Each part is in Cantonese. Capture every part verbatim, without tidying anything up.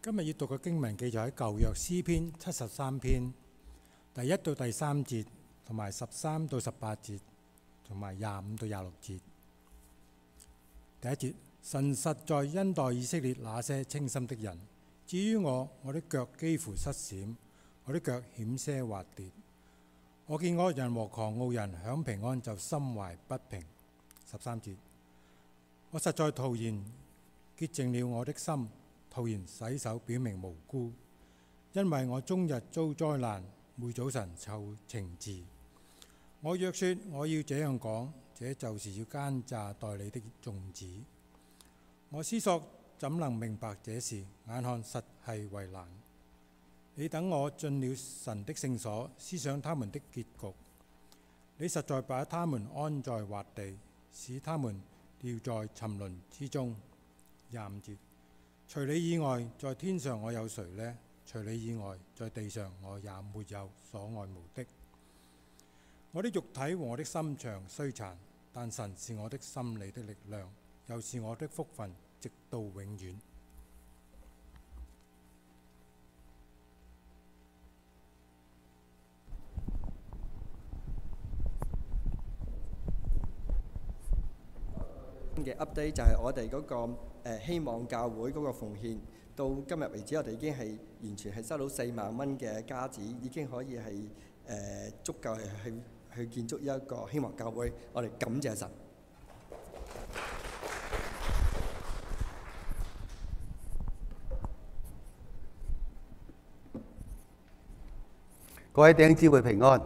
今日要讀嘅經文記載喺舊約詩篇七十三篇第一到第三節，同埋十三到十八節，同埋廿五到廿六節。第一節：神實在恩待以色列那些清心的人。至於我，我的腳幾乎失閃，我的腳險些滑跌。我見惡人和狂傲人享平安，就心懷不平。十三節：我實在徒然潔淨了我的心，徒然洗手表明無辜，因為我終日遭災難，每早晨受懲治。我若說我要這樣講，這就是要奸詐待你的眾子。我思索怎能明白這事，眼看實係為難。你等我進了神的聖所，思想他們的結局。你實在把他們安在滑地，使他們掉在沉淪之中。廿五節：除你以外，在天上我有誰呢？除你以外，在地上我也沒有所愛慕的。我的肉體和我的心腸衰殘，但神是我的心理的力量，又是我的福分，直到永遠。 嘅 update 就係我哋嗰、那個誒、呃、希望教會嗰個奉獻，到今日為止，我哋已經係完全係收到四萬蚊嘅家子，已經可以係誒、呃、足夠係去去建築一個希望教會。我哋感謝神。 各位弟兄姊妹平安。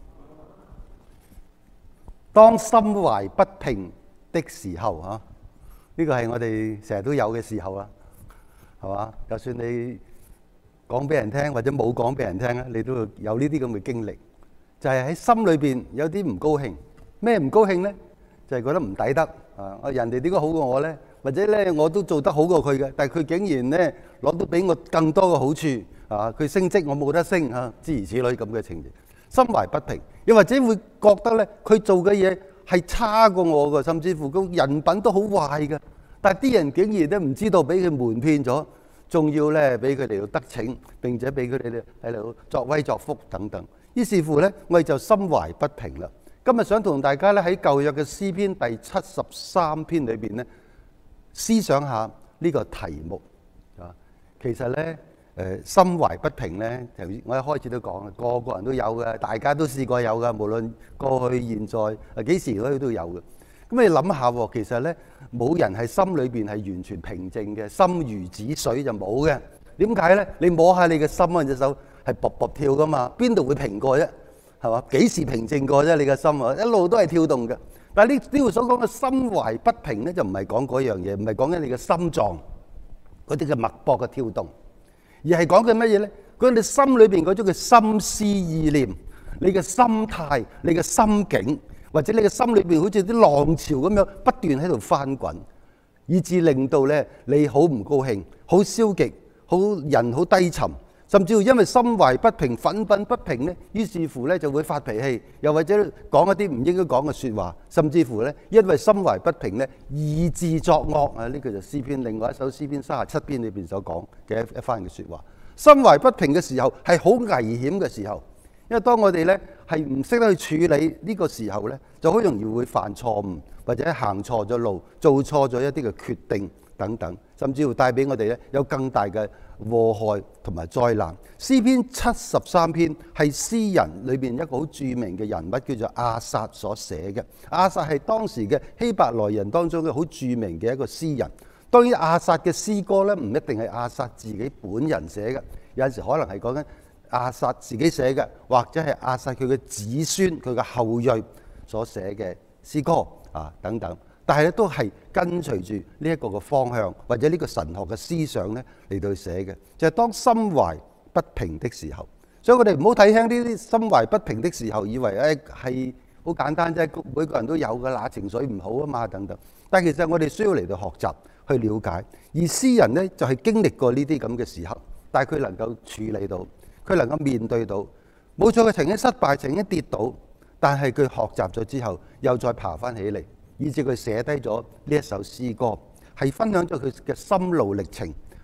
當心懷不平的時候啊，呢個係我哋成日都有嘅時候啦，係嘛？就算你講俾人聽或者冇講俾人聽咧，你都會有呢啲咁嘅經歷，就係喺心裏邊有啲唔高興。咩唔高興咧？就係覺得唔抵得啊！人哋點解好過我咧？或者咧我都做得好過佢嘅，但係佢竟然咧攞到比我更多嘅好處啊！佢升職我冇得升啊，諸如此類咁嘅情形，心懷不平，又或者會覺得咧佢做嘅嘢係差過我嘅，甚至乎個人品都好壞嘅。但係啲人竟然都唔知道，俾佢瞞騙咗，仲要咧俾佢哋得逞，並且俾佢哋咧喺度作威作福等等。於是乎咧，我哋就心懷不平啦。今日想同大家咧喺舊約嘅詩篇第七十三篇裏邊咧，思想下呢個題目啊。其實咧，誒心懷不平咧，頭先我一開始都講啦，個個人都有嘅，大家都試過有嘅，無論過去、現在啊幾時嗰啲都有嘅。咁你諗下喎，其實咧冇人係心裏邊係完全平靜嘅，心如止水就冇嘅。點解咧？你摸下你嘅心啊，隻手係卜卜跳噶嘛，邊度會平過啫？係嘛？幾時平靜過啫？你嘅心啊，一路都係跳動嘅。但係呢呢度所講嘅心懷不平咧，就唔係講嗰樣嘢，唔係講緊你嘅心臟嗰啲嘅脈搏嘅跳動，而係講緊乜嘢咧？講你心裏邊嗰種嘅心思意念，你嘅心態，你嘅心境，或者你嘅心裏邊好似啲浪潮咁樣不斷喺度翻滾，以致令到咧你好唔高興，好消極，好人好低沉。甚至乎因為心懷不平、憤憤不平咧，於是乎咧就會發脾氣，又或者講一啲唔應該講嘅説話，甚至乎咧因為心懷不平咧，以致作惡啊！呢個就詩篇另外一首詩篇三十七篇裏邊所講嘅一一番嘅説話。心懷不平嘅時候係好危險嘅時候，因為當我哋咧係唔識得去處理呢個時候咧，就好容易會犯錯誤，或者行錯咗路，做錯咗一啲嘅決定等等，甚至乎帶俾我哋咧有更大嘅禍害同埋災難。詩篇七十三篇係詩人裏邊一個好著名嘅人物，叫做亞薩所寫嘅。亞薩係當時嘅希伯來人當中嘅好著名嘅一個詩人。當然亞薩嘅詩歌咧唔一定係亞薩自己本人寫嘅，有陣時可能係講緊亞薩自己寫嘅，或者係亞薩佢嘅子孫、佢嘅後裔所寫嘅詩歌啊等等。但係咧都係跟隨住呢一個嘅方向，或者呢個神學嘅思想咧嚟到寫嘅，就係當心懷不平的時候。所以我哋唔好睇輕呢啲心懷不平的時候，以為誒係好簡單啫，每個人都有㗎啦，情緒唔好啊嘛等等。但係其實我哋需要嚟到學習去了解，而詩人咧就係經歷過呢啲咁嘅時刻，但係佢能夠處理到，佢能夠面對到，冇錯佢曾經失敗，曾經跌倒，但係佢學習咗之後，又再爬翻起嚟。以至佢寫低咗呢一首詩歌，係分享咗佢嘅心路歷程，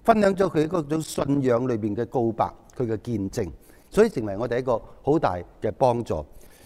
分享咗佢嗰種信仰裏邊嘅告白，佢嘅見證，所以成為我哋一個好大嘅幫助。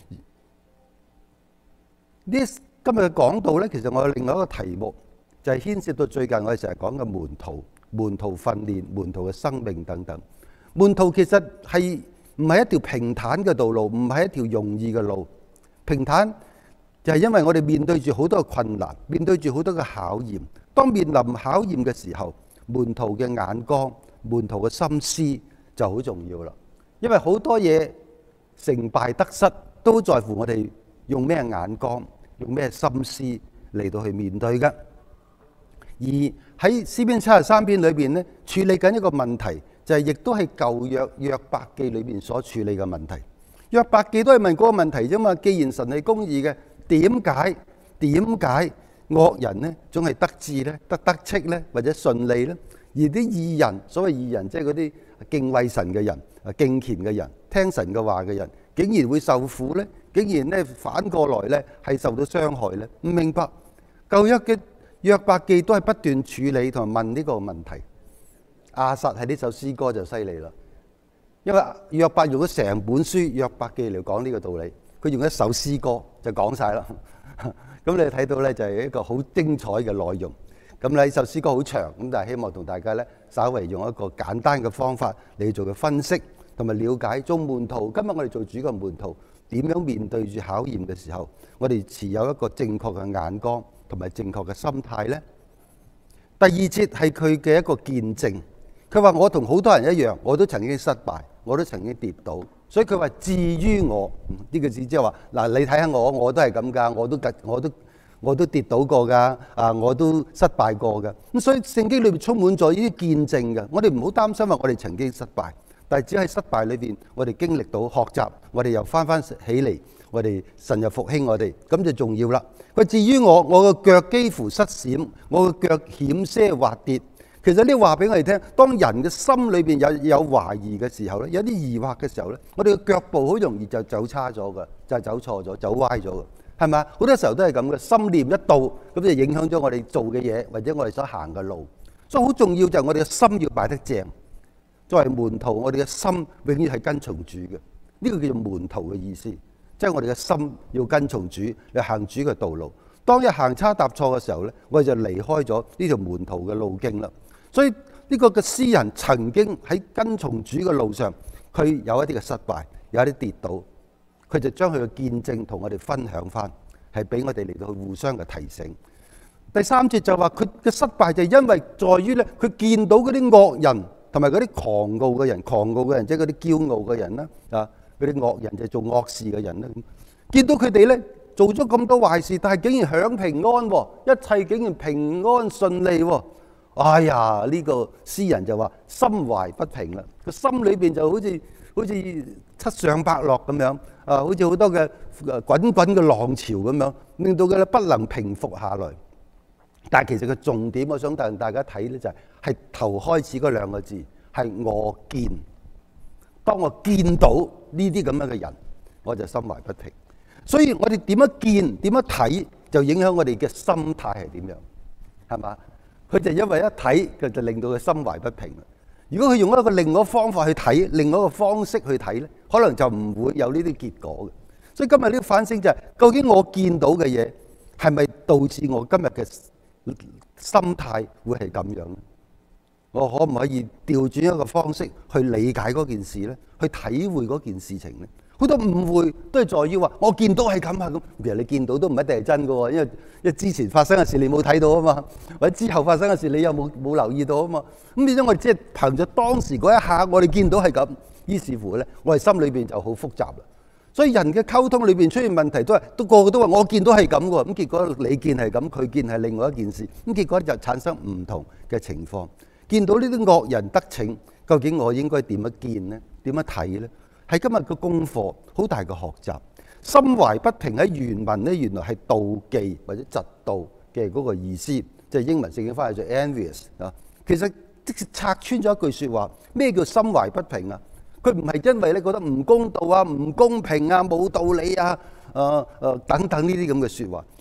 呢今日嘅講道咧，其實我有另外一個題目，就係牽涉到最近我哋成日講嘅門徒、門徒訓練、門徒嘅生命等等。門徒其實係唔係一條平坦嘅道路，唔係一條容易嘅路。平坦就係因為我哋面對住好多嘅困難，面對住好多嘅考驗。當面臨考驗嘅時候，門徒嘅眼光、門徒嘅心思就好重要啦。因為好多嘢成敗得失都在乎我哋用咩眼光、用咩心思嚟到去面對嘅。而喺詩篇七十三篇裏邊咧，處理緊一個問題，就係亦都係舊約約伯記裏邊所處理嘅問題。約伯記都係問嗰個問題啫嘛。既然神係公義嘅，點解點解惡人呢總係得志咧、得得戚咧，或者順利咧？而啲義人，所謂義人，即係嗰啲敬畏神嘅人、敬虔嘅人、聽神嘅話嘅人，竟然會受苦咧？竟然咧反過來咧係受到傷害咧？唔明白。舊約嘅約伯記都係不斷處理同埋問呢個問題。亞薩係呢首詩歌就犀利啦，因為約伯用咗成本書約伯記嚟講呢個道理，佢用一首詩歌就講晒啦。咁你睇到咧就係一個好精彩嘅內容。咁呢首詩歌好長，咁但係希望同大家咧稍微用一個簡單嘅方法嚟做嘅分析，同埋了解做門徒。今日我哋做主嘅門徒點樣面對住考驗嘅時候，我哋持有一個正確嘅眼光同埋正確嘅心態呢。第二節係佢嘅一個見證，佢話我同好多人一樣，我都曾經失敗，我都曾經跌倒，所以佢話至於我呢個字即係話嗱，你睇下我，我都係咁噶，我都我都我都跌倒過噶，啊，我都失敗過嘅。咁所以聖經裏面充滿咗呢啲見證嘅，我哋唔好擔心話我哋曾經失敗，但係只係失敗裏邊，我哋經歷到學習，我哋又翻翻起嚟，我哋神又復興我哋，咁就重要啦。佢至於我，我個腳幾乎失閃，我個腳險些滑跌。其實呢話俾我哋聽，當人嘅心裏邊有有懷疑嘅時候咧，有啲疑惑嘅時候咧，我哋嘅腳步好容易就走差咗嘅，就係走錯咗，走歪咗嘅，係咪啊？好多時候都係咁嘅，心念一到，咁就影響咗我哋做嘅嘢，或者我哋所行嘅路。所以好重要就係我哋嘅心要擺得正。作為門徒，我哋嘅心永遠係跟從主嘅，呢個叫做門徒嘅意思，即係我哋嘅心要跟從主，嚟行主嘅道路。當一行差踏錯嘅時候咧，我哋就離開咗呢條門徒嘅路徑啦。所以呢個嘅詩人曾經喺跟從主嘅路上，佢有一啲嘅失敗，有一啲跌倒，佢就將佢嘅見證同我哋分享翻，係俾我哋嚟到互相嘅提醒。第三節就話佢嘅失敗就係因為在於咧，佢見到嗰啲惡人同埋嗰啲狂傲嘅人，狂傲嘅人即係嗰啲驕傲嘅人啦，啊，嗰啲惡人就係做惡事嘅人啦。見到佢哋咧做咗咁多壞事，但係竟然享平安喎，一切竟然平安順利喎。哎呀！呢個詩人就話心懷不平啦，個心裏邊就好似好似七上八落咁樣，啊，好似好多嘅滾滾嘅浪潮咁樣，令到佢咧不能平復下來。但係其實個重點，我想帶大家睇咧就係係頭開始嗰兩個字，係我見。當我見到呢啲咁樣嘅人，我就心懷不平。所以我哋點樣見、點樣睇，就影響我哋嘅心態係點樣，係嘛？佢就因為一睇，佢就令到佢心懷不平啦。如果佢用一個另外一個方法去睇，另外一個方式去睇咧，可能就唔會有呢啲結果嘅。所以今日呢個反省就係，究竟我見到嘅嘢係咪導致我今日嘅心態會係咁樣咧？我可唔可以調轉一個方式去理解嗰件事咧？去體會嗰件事情咧？好多誤會都係在於話，我見到係咁啊咁。其實你見到都唔一定係真嘅喎，因為因為之前發生嘅事你冇睇到啊嘛，或者之後發生嘅事你又冇冇留意到啊嘛。咁變咗我哋即係憑著當時嗰一下，我哋見到係咁，於是乎咧，我哋心裏邊就好複雜啦。所以人嘅溝通裏邊出現問題都係，都個個都話我見到係咁嘅喎。咁結果你見係咁，佢見係另外一件事。咁結果就產生唔同嘅情況。見到呢啲惡人得逞，究竟我應該點樣見呢？點樣睇呢？係今日嘅功課，好大嘅學習。心懷不平喺原文咧，原來係妒忌或者嫉妒嘅嗰個意思，即係英文聖經翻譯做 envious 啊。其實即係拆穿咗一句説話，咩叫心懷不平啊？佢唔係因為咧覺得唔公道啊、唔公平啊、冇道理啊、誒誒等等呢啲咁嘅説話，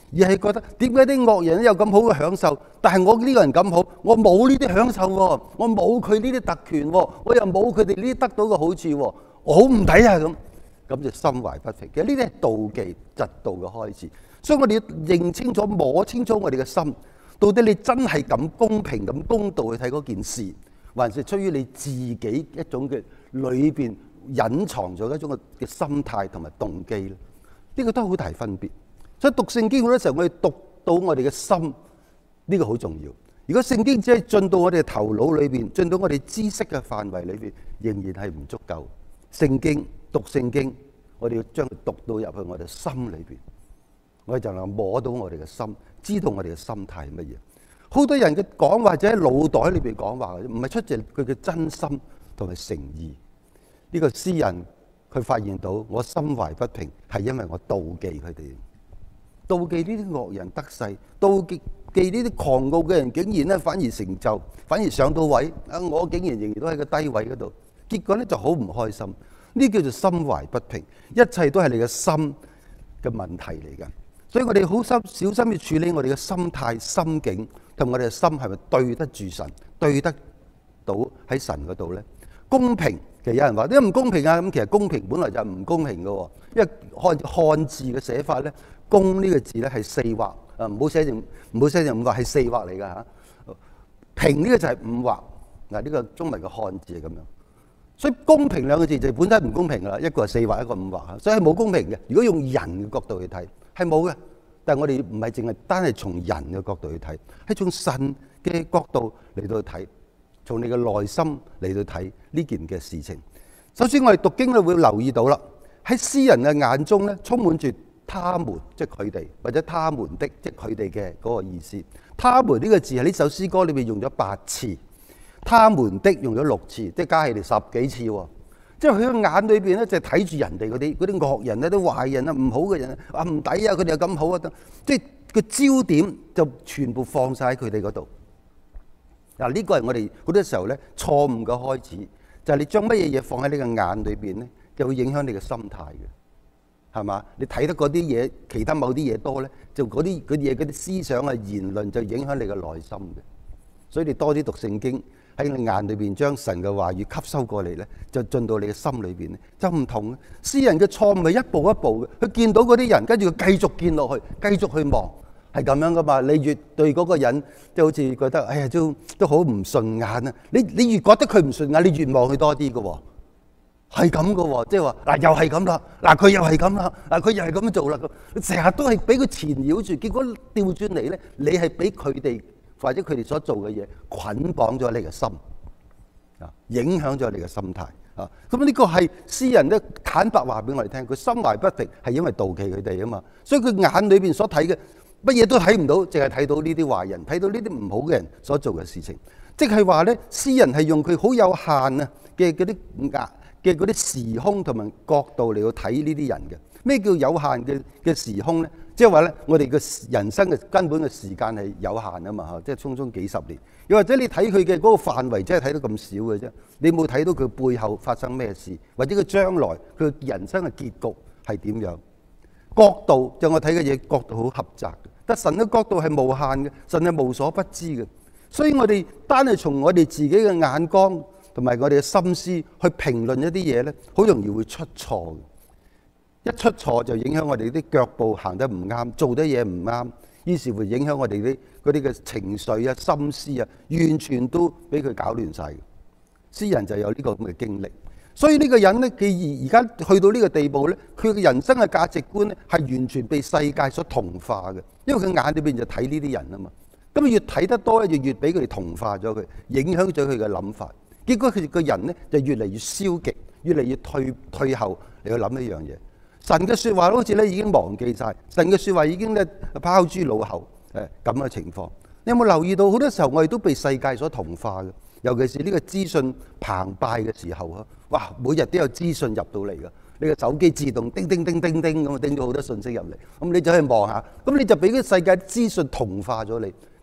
而係覺得點解啲惡人有咁好嘅享受，但係我呢個人咁好，我冇呢啲享受喎，我冇佢呢啲特權喎，我又冇佢哋呢啲得到嘅好處喎，我好唔抵啊咁，咁就心懷不平。其實呢啲係妒忌、嫉妒嘅開始。所以我哋要認清楚、摸清楚我哋嘅心，到底你真係咁公平、咁公道去睇嗰件事，還是出於你自己一種嘅裏邊隱藏咗一種嘅心態同埋動機咧？呢個都好大分別。所以讀聖經好多時候，我哋讀到我哋嘅心，呢個好重要。如果聖經只係進到我哋嘅頭腦裏邊，進到我哋知識嘅範圍裏邊，仍然係唔足夠。聖經讀聖經，我哋要將佢讀到入去我哋心裏邊，我哋就能摸到我哋嘅心，知道我哋嘅心態係乜嘢。好多人嘅講話就喺腦袋裏邊講話嘅，唔係出自佢嘅真心同埋誠意。呢個詩人佢發現到我心懷不平，係因為我妒忌佢哋。妒忌呢啲惡人得勢，妒忌呢啲狂傲嘅人，竟然咧反而成就，反而上到位。啊，我竟然仍然都喺個低位嗰度，結果咧就好唔開心。呢叫做心懷不平，一切都係你嘅心嘅問題嚟㗎。所以我哋好心小心要處理我哋嘅心態、心境，同我哋嘅心係咪對得住神，對得到喺神嗰度咧？公平，其實有人話點解唔公平啊？咁其實公平本來就唔公平嘅，因為漢漢字嘅寫法咧。公呢個字咧係四畫，啊唔好寫成唔好寫成五畫，係四畫嚟㗎嚇。平呢個就係五畫，嗱呢個中文嘅漢字係咁樣。所以公平兩個字就本身唔公平㗎啦，一個係四畫，一個五畫，所以係冇公平嘅。如果用人嘅角度去睇，係冇嘅。但係我哋唔係淨係單係從人嘅角度去睇，係從神嘅角度嚟到睇，從你嘅內心嚟到睇呢件嘅事情。首先我哋讀經咧會留意到啦，喺詩人嘅眼中咧充滿住。他們即係佢哋，或者他們的即係佢哋嘅嗰個意思。他們呢個字喺呢首詩歌裏面用咗八次，他們的用咗六次，即係加起嚟十幾次喎。即係佢嘅眼裏邊咧，就係睇住人哋嗰啲嗰啲惡人咧、啲壞人啊、唔好嘅人啊，唔抵啊，佢哋又咁好啊，即係個焦點就全部放晒喺佢哋嗰度。嗱，呢個係我哋好多時候咧錯誤嘅開始，就係你將乜嘢嘢放喺你嘅眼裏邊咧，就會影響你嘅心態嘅。係嘛？你睇得嗰啲嘢，其他某啲嘢多咧，就嗰啲嗰啲嘢、嗰啲思想啊、言論就影響你嘅內心嘅。所以你多啲讀聖經，喺你眼裏邊將神嘅話語吸收過嚟咧，就進到你嘅心裏邊咧，就唔同。詩人嘅錯誤係一步一步嘅，佢見到嗰啲人，跟住佢繼續見落去，繼續去望，係咁樣噶嘛。你越對嗰個人，即係好似覺得，哎呀，都都好唔順眼啊！你你越覺得佢唔順眼，你越望佢多啲嘅喎。係咁噶喎，即係話嗱又係咁啦，嗱佢又係咁啦，嗱佢又係咁樣做啦，咁成日都係俾佢纏繞住，結果調轉嚟咧，你係俾佢哋或者佢哋所做嘅嘢捆綁咗你嘅心啊，影響咗你嘅心態啊。咁呢個係詩人咧坦白話俾我哋聽，佢心懷不平係因為妒忌佢哋啊嘛，所以佢眼裏邊所睇嘅乜嘢都睇唔到，淨係睇到呢啲壞人，睇到呢啲唔好嘅人所做嘅事情，即係話咧，詩人係用佢好有限啊嘅嗰啲壓嘅嗰啲時空同埋角度嚟到睇呢啲人嘅。咩叫有限嘅嘅時空咧？即係話咧，我哋嘅人生嘅根本嘅時間係有限啊嘛嚇，即係匆匆幾十年。又或者你睇佢嘅嗰個範圍，真係睇到咁少嘅啫。你冇睇到佢背後發生咩事，或者佢將來佢人生嘅結局係點樣？角度就我睇嘅嘢角度好狹窄嘅，但神嘅角度係無限嘅，神係無所不知嘅。所以我哋單係從我哋自己嘅眼光同埋我哋嘅心思去評論一啲嘢咧，好容易會出錯嘅。一出錯就影響我哋啲腳步行得唔啱，做得嘢唔啱，於是會影響我哋啲嗰啲嘅情緒啊、心思啊，完全都俾佢搞亂晒嘅。詩人就有呢個咁嘅經歷，所以呢個人咧，佢而家去到呢個地步咧，佢嘅人生嘅價值觀咧係完全被世界所同化嘅，因為佢眼裏邊就睇呢啲人啊嘛。咁越睇得多咧，就越俾佢哋同化咗佢，影響咗佢嘅諗法。結果佢個人咧就越嚟越消極，越嚟越退退後嚟去諗一樣嘢。神嘅説話好似咧已經忘記晒，神嘅説話已經咧拋諸腦後，誒咁嘅情況。你有冇留意到好多時候我哋都被世界所同化嘅？尤其是呢個資訊澎湃嘅時候啊，哇！每日都有資訊入到嚟㗎，你個手機自動叮叮叮叮叮咁叮咗好多信息入嚟，咁你就去望下，咁你就俾個世界資訊同化咗你，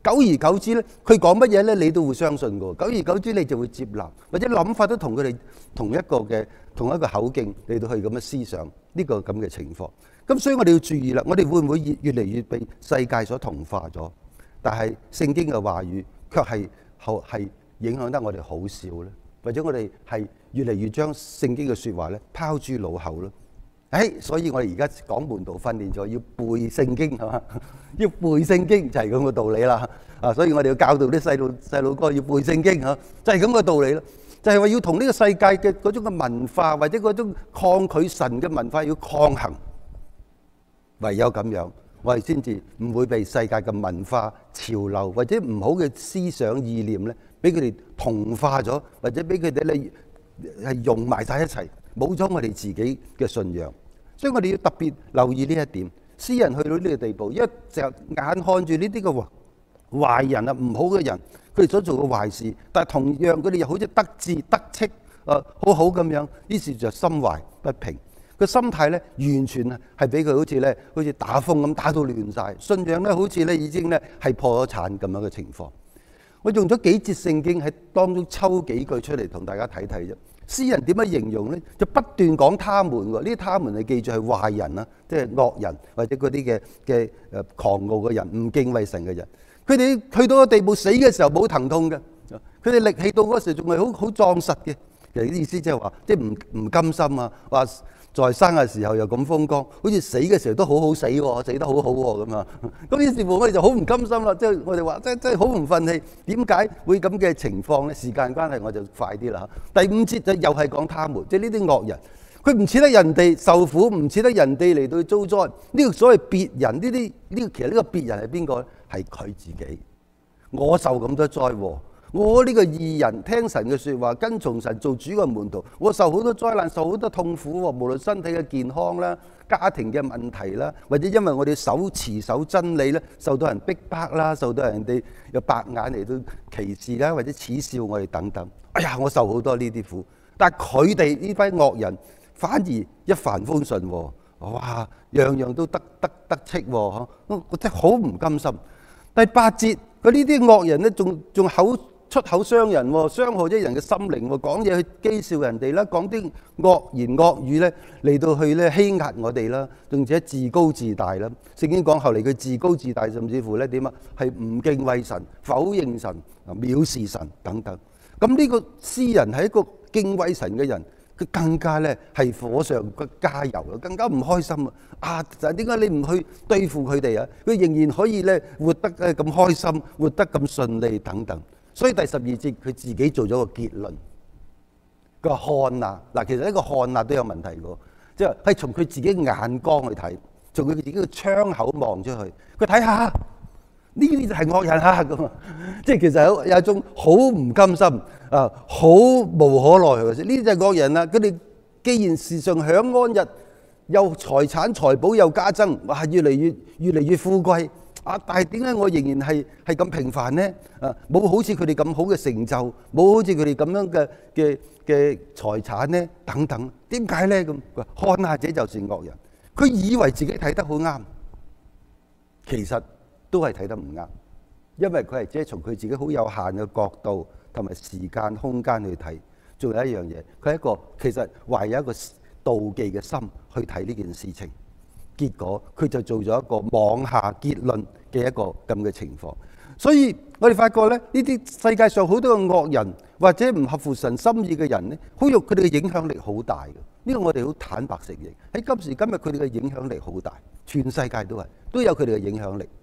久而久之咧，佢講乜嘢咧，你都會相信㗎。久而久之，你就會接納，或者諗法都同佢哋同一個嘅同一個口徑嚟到去咁嘅思想呢個咁嘅情況。咁所以我哋要注意啦，我哋會唔會越越嚟越被世界所同化咗？但係聖經嘅話語卻係後係影響得我哋好少咧，或者我哋係越嚟越將聖經嘅説話咧拋諸腦後咯。誒，所以我哋而家講門徒訓練咗要背聖經係嘛？要背聖經就係咁嘅道理啦。啊，所以我哋要教導啲細路細路哥要背聖經嚇，就係咁嘅道理咯。就係話要同呢個世界嘅嗰種嘅文化或者嗰種抗拒神嘅文化要抗衡，唯有咁樣，我哋先至唔會被世界嘅文化潮流或者唔好嘅思想意念咧，俾佢哋同化咗，或者俾佢哋咧係融埋晒一齊，冇咗我哋自己嘅信仰。所以我哋要特別留意呢一點。詩人去到呢個地步，一隻眼看住呢啲嘅壞人啊，唔好嘅人，佢哋所做嘅壞事，但係同樣佢哋又好似得志得戚啊，好好咁樣，於是就心懷不平。個心態咧，完全啊係俾佢好似咧，好似打風咁打到亂晒，信仰咧好似咧已經咧係破咗產咁樣嘅情況。我用咗幾節聖經喺當中抽幾句出嚟同大家睇睇啫。詩人點樣形容咧？就不斷講他們喎，呢啲他們係記住係壞人啊，即係惡人或者嗰啲嘅嘅誒狂傲嘅人，唔敬畏神嘅人。佢哋去到個地步，死嘅時候冇疼痛嘅，佢哋力氣到嗰時仲係好好壯實嘅。其實啲意思即係話，即係唔唔甘心啊，話在生嘅時候又咁風光，好似死嘅時候都好好死喎，死得好好喎咁啊！咁於是乎我哋就好唔甘心啦，即係我哋話即係即係好唔憤氣，點解會咁嘅情況咧？時間關係我就快啲啦嚇。第五節就又係講他們，即係呢啲惡人，佢唔似得人哋受苦，唔似得人哋嚟到遭災。呢個所謂別人，呢啲呢個其實呢個別人係邊個咧？係佢自己。我受咁多災禍。我呢個義人聽神嘅説話，跟從神做主嘅門徒，我受好多災難，受好多痛苦喎。無論身體嘅健康啦、家庭嘅問題啦，或者因為我哋手持守真理咧，受到人逼迫啦，受到人哋有白眼嚟到歧視啦，或者恥笑我哋等等。哎呀，我受好多呢啲苦，但係佢哋呢班惡人反而一帆風順喎。哇，樣樣都得得得戚喎，我真係好唔甘心。第八節，佢呢啲惡人咧，仲仲口出口傷人喎，傷害咗人嘅心靈喎，講嘢去譏笑人哋啦，講啲惡言惡語咧嚟到去咧欺壓我哋啦，並且自高自大啦。聖經講後嚟佢自高自大，甚至乎咧點啊，係唔敬畏神、否認神、藐視神等等。咁呢個詩人係一個敬畏神嘅人，佢更加咧係火上加油啊，更加唔開心啊！啊，就係點解你唔去對付佢哋啊？佢仍然可以咧活得誒咁開心，活得咁順利等等。所以第十二節佢自己做咗個結論，佢話看啊，嗱，其實呢個看啊都有問題嘅，即係係從佢自己眼光去睇，從佢自己嘅窗口望出去，佢睇下呢啲就係惡人啊咁啊，即係其實有有一種好唔甘心啊，好無可奈何嘅事。呢啲就係惡人啦，佢哋既然時常享安逸，又財產財寶又加增，哇，越嚟越越嚟越富貴。啊！但係點解我仍然係係咁平凡呢？啊，冇好似佢哋咁好嘅成就，冇好似佢哋咁樣嘅嘅嘅財產呢？等等，點解呢？咁看下這就是惡人，佢以為自己睇得好啱，其實都係睇得唔啱，因為佢係只係從佢自己好有限嘅角度同埋時間空間去睇。仲有一樣嘢，佢係一個其實懷有一個妒忌嘅心去睇呢件事情。結果佢就做咗一個妄下結論嘅一個咁嘅情況，所以我哋發覺咧，呢啲世界上好多嘅惡人或者唔合乎神心意嘅人咧，好有佢哋嘅影響力好大嘅。呢個我哋好坦白承認，喺今時今日佢哋嘅影響力好大，全世界都係都有佢哋嘅影響力。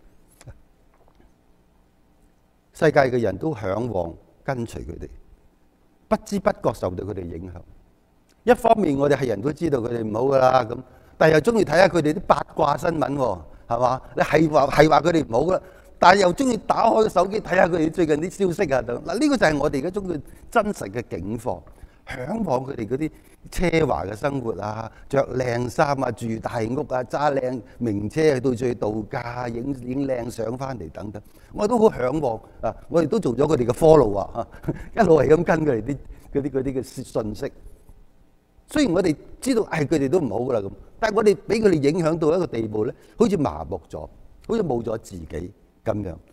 世界嘅人都嚮往跟隨佢哋，不知不覺受到佢哋影響。一方面我哋係人都知道佢哋唔好噶啦咁。但係又中意睇下佢哋啲八卦新聞喎，係嘛？你係話係話佢哋唔好啦，但係又中意打開個手機睇下佢哋最近啲消息啊等。嗱，呢個就係我哋嗰種嘅真實嘅境況，嚮往佢哋嗰啲奢華嘅生活啊，着靚衫啊，住大屋啊，揸靚名車去到處度假，影影靚相翻嚟等等。我都好嚮往啊！我哋都做咗佢哋嘅 follow 啊，一路係咁跟佢哋啲嗰啲嗰啲嘅信息。雖然我哋知道，唉，佢哋都唔好噶啦咁，但係我哋俾佢哋影響到一個地步咧，好似麻木咗，好似冇咗自己咁樣。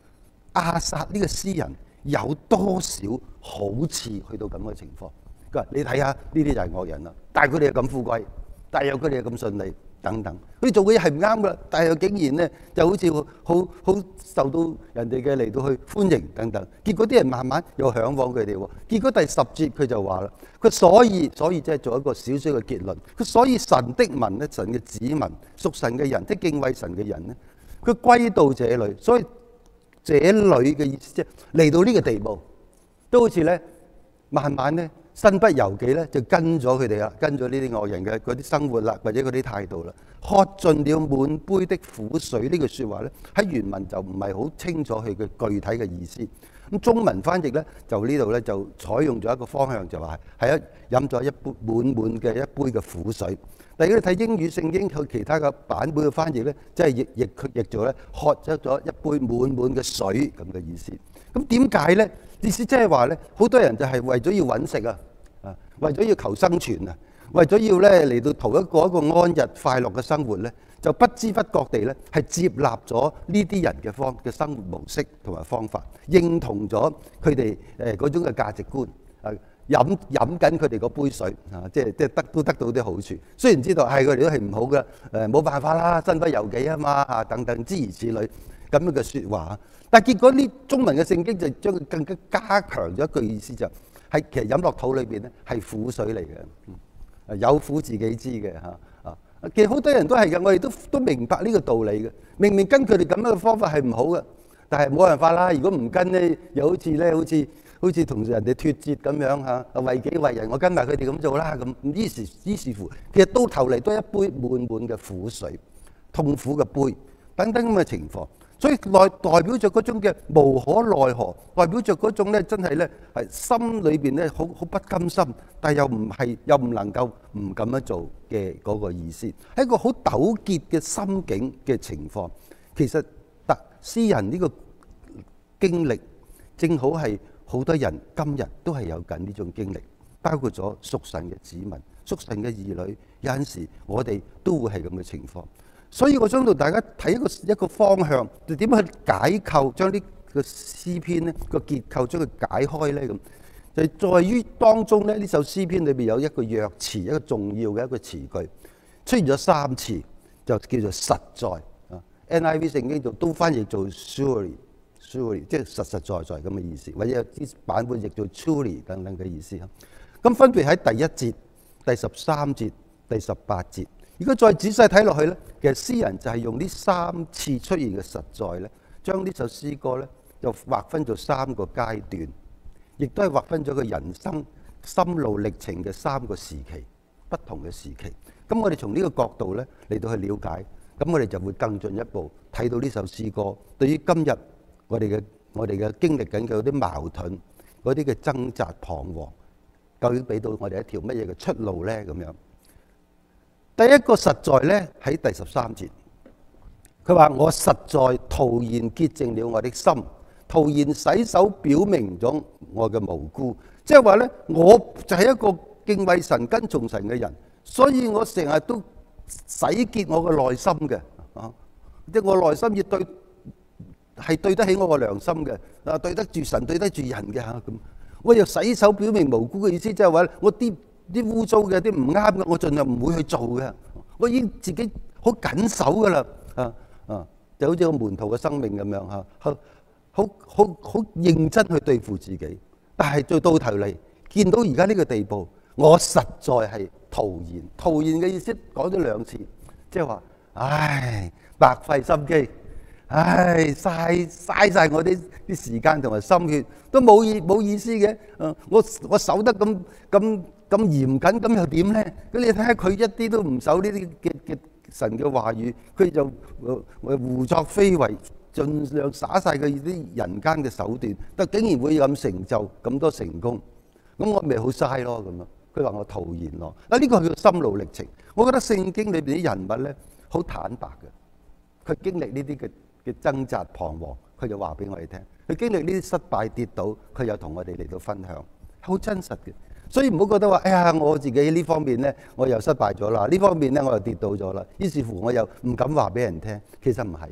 亞薩呢個詩人有多少好似去到咁嘅情況？佢話：你睇下呢啲就係惡人啦，但係佢哋又咁富貴，但係又佢哋又咁順利等等，佢哋做嘅嘢係唔啱噶，但係又竟然咧就好似好好受到人哋嘅嚟到去歡迎等等。結果啲人慢慢又嚮往佢哋喎。結果第十節佢就話啦，佢所以所以即係做一個小小嘅結論。佢所以神的民咧，神嘅子民，屬神嘅人，即係敬畏神嘅人咧，佢歸到這裏。所以這裏嘅意思即係嚟到呢個地步，都好似咧慢慢咧。身不由己咧，就跟咗佢哋啦，跟咗呢啲惡人嘅嗰啲生活啦，或者嗰啲態度啦。喝盡了滿杯的苦水呢句説話咧，喺原文就唔係好清楚佢嘅具體嘅意思。咁中文翻譯咧，就呢度咧就採用咗一個方向，就話係一飲咗一杯滿滿嘅一杯嘅苦水。但係如果你睇英語聖經佢其他嘅版本嘅翻譯咧，即係譯譯佢譯做咧喝咗咗一杯滿滿嘅水咁嘅意思。咁點解咧？意思即係話咧，好多人就係為咗要揾食啊，啊，為咗要求生存啊，為咗要咧嚟到圖一個一個安逸快樂嘅生活咧，就不知不覺地咧係接納咗呢啲人嘅方嘅生活模式同埋方法，認同咗佢哋誒嗰種嘅價值觀啊，飲飲緊佢哋嗰杯水啊，即係即係得都得到啲好處。雖然知道係佢哋都係唔好嘅，誒冇辦法啦，身不由己啊嘛啊等等諸如此類咁樣嘅説話。但係結果呢中文嘅聖經就將佢更加加強咗一句意思，就係其實飲落肚裏邊咧係苦水嚟嘅，有苦自己知嘅嚇啊！其實好多人都係嘅，我哋都都明白呢個道理嘅。明明跟佢哋咁樣嘅方法係唔好嘅，但係冇辦法啦。如果唔跟咧，又好似咧，好似好似同人哋脫節咁樣嚇，為己為人，我跟埋佢哋咁做啦咁。於是於是乎，其實到頭嚟都係一杯滿滿嘅苦水，痛苦嘅杯等等咁嘅情況。所以內代表着嗰種嘅無可奈何，代表着嗰種咧真係咧係心裏邊咧好好不甘心，但係又唔係又唔能夠唔咁樣做嘅嗰個意思，係一個好糾結嘅心境嘅情況。其實特詩人呢個經歷，正好係好多人今日都係有緊呢種經歷，包括咗屬神嘅子民、屬神嘅兒女，有陣時我哋都會係咁嘅情況。所以我想同大家睇一個一個方向，就點樣去解構，將呢個詩篇咧個結構將佢解開咧咁，就在於當中咧呢首詩篇裏邊有一個約詞，一個重要嘅一個詞句出現咗三次，就叫做實在啊。N I V 聖經就都翻譯做 surely，surely 即係實實在在咁嘅意思，或者有啲版本譯做 truly 等等嘅意思。咁分別喺第一節、第十三節、第十八節。如果再仔細睇落去咧，其實詩人就係用呢三次出現嘅實在咧，將呢首詩歌咧就劃分咗三個階段，亦都係劃分咗個人生心路歷程嘅三個時期，不同嘅時期。咁我哋從呢個角度咧嚟到去了解，咁我哋就會更進一步睇到呢首詩歌對於今日我哋嘅我哋嘅經歷緊嘅嗰啲矛盾、嗰啲嘅掙扎彷徨，究竟俾到我哋一條乜嘢嘅出路咧？咁樣。第一個實在咧喺第十三節，佢話我實在徒然潔淨了我的心，徒然洗手表明咗我嘅無辜。即係話咧，我就係一個敬畏神、跟從神嘅人，所以我成日都洗潔我嘅內心嘅啊，即係我內心要對係對得起我個良心嘅啊，對得住神、對得住人嘅嚇咁。我又洗手表明無辜嘅意思，即係話我啲。啲污糟嘅、啲唔啱嘅，我盡量唔會去做嘅。我已經自己好緊守噶啦，啊啊，就好似個門徒嘅生命咁樣嚇，好好好好認真去對付自己。但係再到頭嚟，見到而家呢個地步，我實在係徒然。徒然嘅意思講咗兩次，即係話，唉，白費心機，唉，嘥嘥曬我啲啲時間同埋心血，都冇意冇意思嘅。啊，我我守得咁咁。咁嚴謹咁又點咧？咁你睇下佢一啲都唔守呢啲嘅嘅神嘅話語，佢就誒胡作非為，盡量耍曬佢啲人間嘅手段，但竟然會有咁成就咁多成功，咁我咪好嘥咯咁啊！佢話我徒然咯。嗱，呢個係佢心路歷程。我覺得聖經裏邊啲人物咧好坦白嘅，佢經歷呢啲嘅嘅掙扎彷徨，佢就話俾我哋聽；佢經歷呢啲失敗跌倒，佢又同我哋嚟到分享，好真實嘅。所以唔好覺得話，哎呀，我自己呢方面咧，我又失敗咗啦；呢方面咧，我又跌倒咗啦。於是乎，我又唔敢話俾人聽。其實唔係，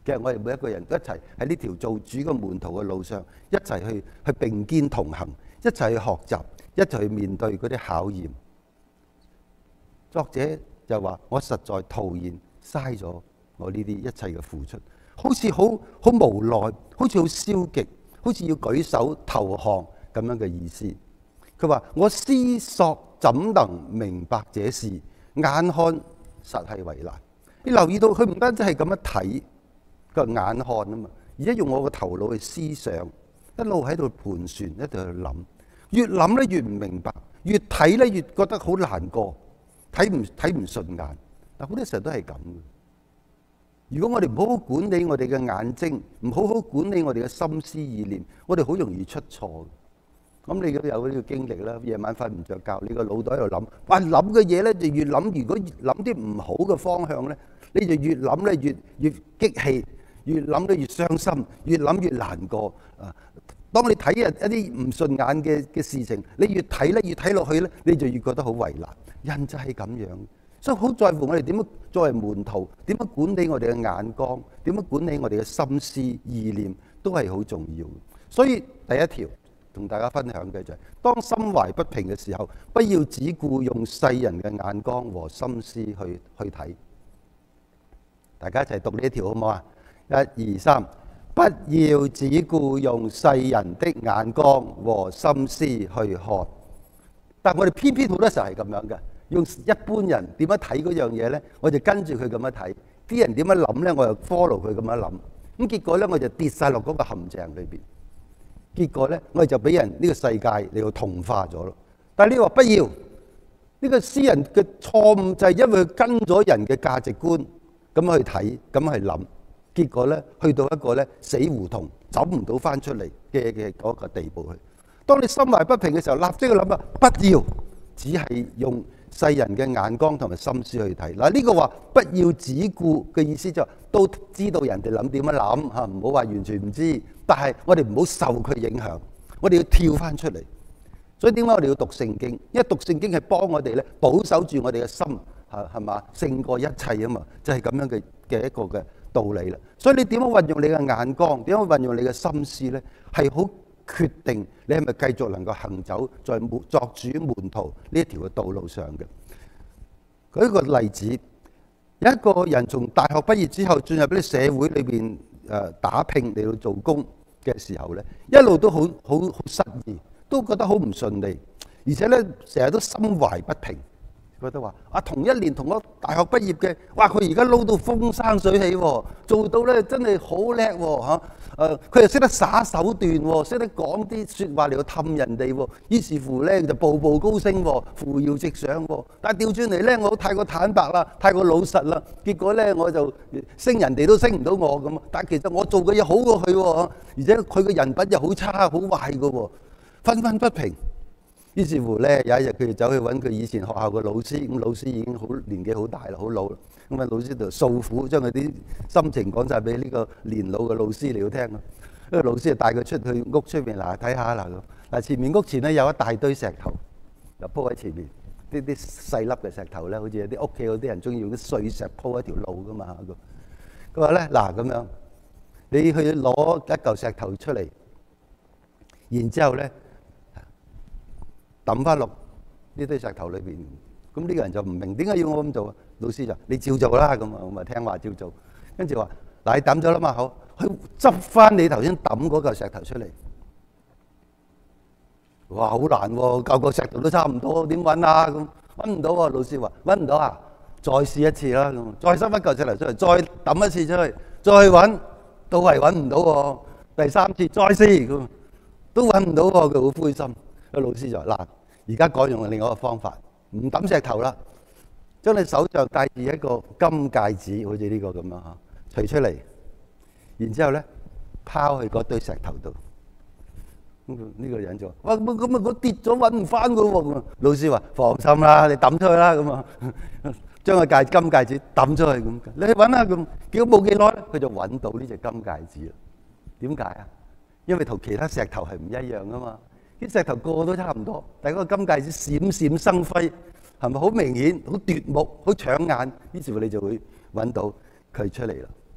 其實我哋每一個人都一齊喺呢條做主嘅門徒嘅路上，一齊去去並肩同行，一齊去學習，一齊去面對嗰啲考驗。作者就話：我實在徒然嘥咗我呢啲一切嘅付出，好似好好無奈，好似好消極，好似要舉手投降咁樣嘅意思。佢話：我思索怎能明白這事，眼看實係為難。你留意到佢唔單止係咁樣睇，佢話眼看啊嘛，而家用我個頭腦去思想，一路喺度盤旋，一路去諗，越諗咧越唔明白，越睇咧越覺得好難過，睇唔睇唔順眼。嗱，好多時候都係咁嘅。如果我哋唔好好管理我哋嘅眼睛，唔好好管理我哋嘅心思意念，我哋好容易出錯。咁你都有呢個經歷啦，夜晚瞓唔着覺，你個腦袋喺度諗，哇諗嘅嘢咧就越諗，如果諗啲唔好嘅方向咧，你就越諗咧越越激氣，越諗咧越傷心，越諗越難過啊！當你睇一一啲唔順眼嘅嘅事情，你越睇咧越睇落去咧，你就越覺得好為難。人就係咁樣，所以好在乎我哋點樣作為門徒，點樣管理我哋嘅眼光，點樣管理我哋嘅心思意念，都係好重要嘅。所以第一條同大家分享嘅就係：當心懷不平嘅時候，不要只顧用世人嘅眼光和心思去去睇。大家一齊讀呢一條好唔好啊？一二三，不要只顧用世人的眼光和心思去看。但我哋偏偏好多時候係咁樣嘅，用一般人點樣睇嗰樣嘢咧，我就跟住佢咁樣睇；啲人點樣諗咧，我就 follow 佢咁樣諗。咁結果咧，我就跌晒落嗰個陷阱裏邊。結果咧，我哋就俾人呢個世界嚟到同化咗咯。但係你話不要，呢個詩人嘅錯誤就係因為佢跟咗人嘅價值觀咁去睇，咁去諗，結果咧去到一個咧死胡同，走唔到翻出嚟嘅嘅嗰個地步去。當你心懷不平嘅時候，立即去諗啊，不要只係用世人嘅眼光同埋心思去睇。嗱，呢個話不要只顧嘅意思就都知道人哋諗點樣諗嚇，唔好話完全唔知。但係我哋唔好受佢影響，我哋要跳翻出嚟。所以點解我哋要讀聖經？因為讀聖經係幫我哋咧保守住我哋嘅心，係係嘛，勝過一切啊嘛，就係咁樣嘅嘅一個嘅道理啦。所以你點樣運用你嘅眼光，點樣運用你嘅心思咧，係好決定你係咪繼續能夠行走在作主門徒呢一條嘅道路上嘅。舉一個例子，有一個人從大學畢業之後進入啲社會裏邊誒打拼嚟到做工嘅時候咧，一路都好好好失意，都覺得好唔順利，而且咧成日都心懷不平，覺得話啊同一年同我大學畢業嘅，哇佢而家撈到風生水起喎，做到咧真係好叻喎嚇。誒佢又識得耍手段喎，識得講啲説話嚟到氹人哋喎，於是乎咧就步步高升喎，扶搖直上喎。但係調轉嚟咧，我太過坦白啦，太過老實啦，結果咧我就升人哋都升唔到我咁。但係其實我做嘅嘢好過佢喎，而且佢嘅人品又好差好壞嘅喎，分分不平。於是乎咧有一日佢哋走去揾佢以前學校嘅老師，咁老師已經好年紀好大啦，好老啦。咁啊，老師就訴苦，將佢啲心情講晒俾呢個年老嘅老師嚟到聽咯。呢個老師就帶佢出去屋出邊嗱睇下嗱，嗱前面屋前咧有一大堆石頭，就鋪喺前面。啲啲細粒嘅石頭咧，好似有啲屋企有啲人中意用啲碎石鋪一條路噶嘛。佢話咧嗱咁樣，你去攞一嚿石頭出嚟，然之後咧抌翻落呢堆石頭裏邊。咁呢個人就唔明點解要我咁做啊？老師就你照做啦，咁啊，我咪聽話照做。跟住話嗱，你抌咗啦嘛，好，去執翻你頭先抌嗰嚿石頭出嚟。哇，好難喎，嚿嚿石頭都差唔多，點揾啊？咁揾唔到喎。老師話揾唔到啊，再試一次啦，咁再執翻嚿石頭出嚟，再抌一次出去，再揾，都係揾唔到喎。第三次再試，咁都揾唔到喎，佢好灰心。個老師就話嗱，而家改用另外一個方法。唔抌石頭啦，將你手上戴住一個金戒指，好似呢個咁樣嚇，除出嚟，然之後咧拋去嗰堆石頭度。咁呢個人就話：哇，咁咁啊，我跌咗揾唔翻噶喎！老師話：放心啦，你抌出去啦，咁啊，將個戒金戒指抌出去咁。你去揾下咁，結果冇幾耐咧，佢就揾到呢隻金戒指啦。點解啊？因為同其他石頭係唔一樣噶嘛。啲石頭個個都差唔多，但係嗰個金戒指閃閃生輝，係咪好明顯、好奪目、好搶眼？於是乎你就會揾到佢出嚟啦。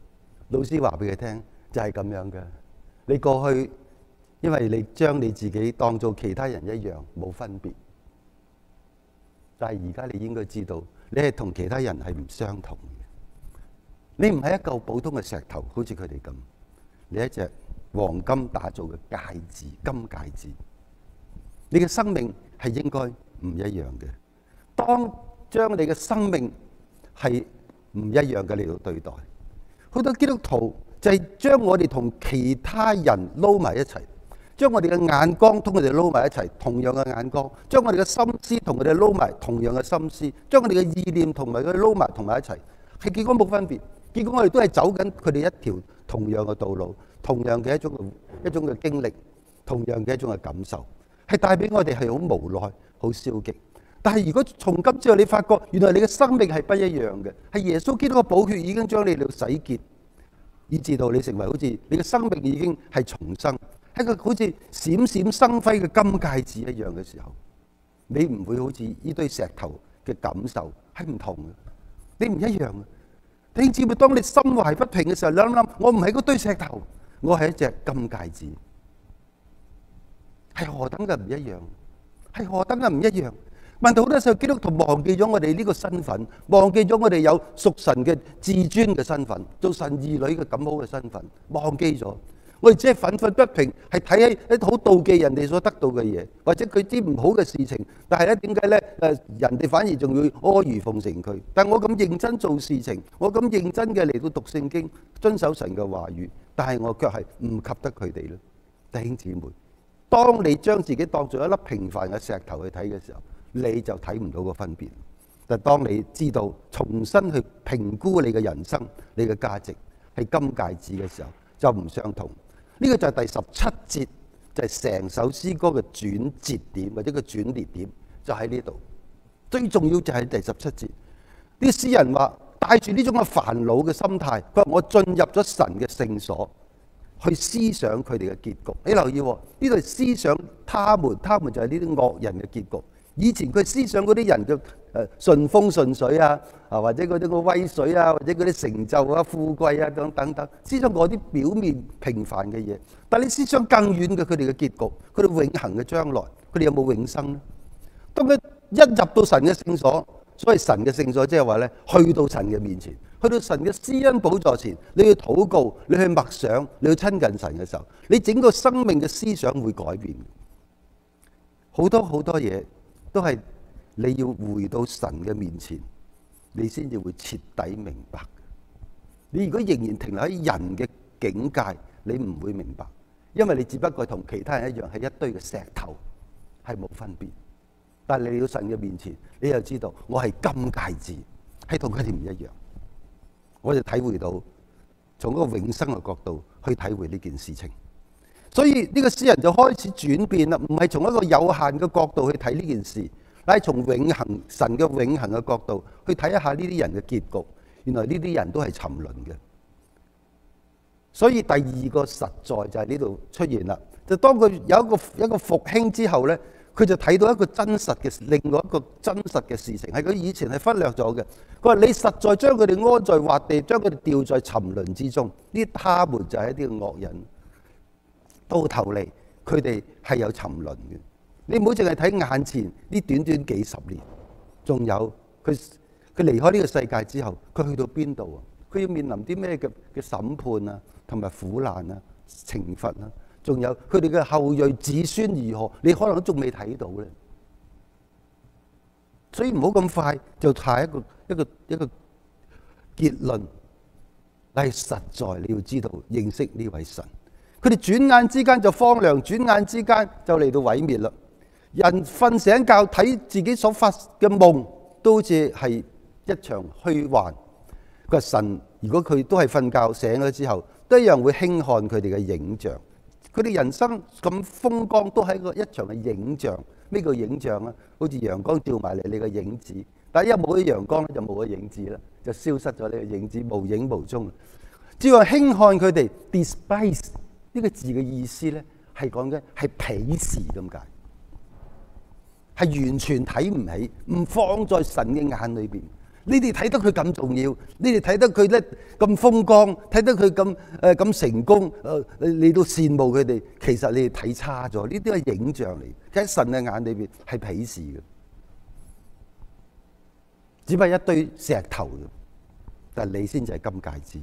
老師話俾佢聽，就係咁樣嘅。你過去因為你將你自己當做其他人一樣，冇分別。但係而家你應該知道，你係同其他人係唔相同嘅。你唔係一嚿普通嘅石頭，好似佢哋咁。你係一隻黃金打造嘅戒指，金戒指。你嘅生命係應該唔一樣嘅。當將你嘅生命係唔一樣嘅嚟到對待，好多基督徒就係將我哋同其他人撈埋一齊，將我哋嘅眼光同佢哋撈埋一齊，同樣嘅眼光；將我哋嘅心思同佢哋撈埋，同樣嘅心思；將我哋嘅意念同埋佢哋撈埋同埋一齊，係結果冇分別。結果我哋都係走緊佢哋一條同樣嘅道路，同樣嘅一種一種嘅經歷，同樣嘅一種嘅感受，係帶俾我哋係好無奈、好消極。但係如果從今之後你發覺原來你嘅生命係不一樣嘅，係耶穌基督嘅寶血已經將你哋洗潔，以至到你成為好似你嘅生命已經係重生，係一個好似閃閃生輝嘅金戒指一樣嘅時候，你唔會好似呢堆石頭嘅感受係唔同嘅，你唔一樣嘅。弟兄姊妹，當你心懷不平嘅時候，你諗諗，我唔係嗰堆石頭，我係一隻金戒指，係何等嘅唔一樣，係何等嘅唔一樣。問題好多時候，基督徒忘記咗我哋呢個身份，忘記咗我哋有屬神嘅至尊嘅身份，做神兒女嘅咁好嘅身份，忘記咗。我哋只係憤憤不平，係睇起一好妒忌人哋所得到嘅嘢，或者佢啲唔好嘅事情。但係咧，點解咧？誒，人哋反而仲要阿諛奉承佢。但係我咁認真做事情，我咁認真嘅嚟到讀聖經，遵守神嘅話語，但係我卻係唔及得佢哋咧。弟兄姊妹，當你將自己當做一粒平凡嘅石頭去睇嘅時候，你就睇唔到個分別。但係當你知道重新去評估你嘅人生、你嘅價值係金戒指嘅時候，就唔相同。呢個就係第十七節，就係成首詩歌嘅轉折點或者個轉捩點，就喺呢度。最重要就係第十七節，啲詩人話帶住呢種嘅煩惱嘅心態，佢話我進入咗神嘅聖所，去思想佢哋嘅結局。你留意喎，呢度係思想他們，他們就係呢啲惡人嘅結局。以前佢思想嗰啲人嘅誒順風順水啊，啊或者嗰啲個威水啊，或者嗰啲成就啊、富貴啊咁等等，思想嗰啲表面平凡嘅嘢。但係你思想更遠嘅佢哋嘅結局，佢哋永恆嘅將來，佢哋有冇永生呢？當佢一入到神嘅聖所，所謂神嘅聖所即係話咧，去到神嘅面前，去到神嘅施恩寶座前，你去禱告，你去默想，你去親近神嘅時候，你整個生命嘅思想會改變。好多好多嘢。都係你要回到神嘅面前，你先至會徹底明白。你如果仍然停留喺人嘅境界，你唔會明白，因為你只不過同其他人一樣，係一堆嘅石頭，係冇分別。但係你嚟到神嘅面前，你又知道我係金戒指，係同佢哋唔一樣。我就體會到從嗰個永生嘅角度去體會呢件事情。所以呢個詩人就開始轉變啦，唔係從一個有限嘅角度去睇呢件事，乃係從永恆神嘅永恆嘅角度去睇一下呢啲人嘅結局。原來呢啲人都係沉淪嘅。所以第二個實在就係呢度出現啦。就當佢有一個一個復興之後咧，佢就睇到一個真實嘅另外一個真實嘅事情，係佢以前係忽略咗嘅。佢話：你實在將佢哋安在滑地，將佢哋掉在沉淪之中。呢他們就係一啲惡人。到頭嚟，佢哋係有沉淪嘅。你唔好淨係睇眼前呢短短幾十年，仲有佢佢離開呢個世界之後，佢去到邊度啊？佢要面臨啲咩嘅嘅審判啊，同埋苦難啊、懲罰啊，仲有佢哋嘅後裔子孫如何？你可能都仲未睇到咧。所以唔好咁快就下一個一個一個結論。但係實在你要知道認識呢位神。佢哋轉眼之間就荒涼，轉眼之間就嚟到毀滅啦。人瞓醒覺睇自己所發嘅夢，都好似係一場虛幻。佢話神，如果佢都係瞓覺醒咗之後，都一樣會輕看佢哋嘅影像。佢哋人生咁風光，都係一個一場嘅影像。咩叫影像啊？好似陽光照埋嚟，你個影子。但係一冇咗陽光咧，就冇咗影子啦，就消失咗呢個影子，無影無蹤。只係輕看佢哋 ，despise。呢個字嘅意思咧，係講緊係鄙視咁解，係完全睇唔起，唔放在神嘅眼裏邊。 你哋睇得佢咁重要，你哋睇得佢咧咁風光，睇得佢咁誒咁成功，誒你你都羨慕佢哋。其實你哋睇差咗，呢啲係影像嚟，喺神嘅眼裏邊係鄙視嘅，只不過一堆石頭，但係你先至係金戒指。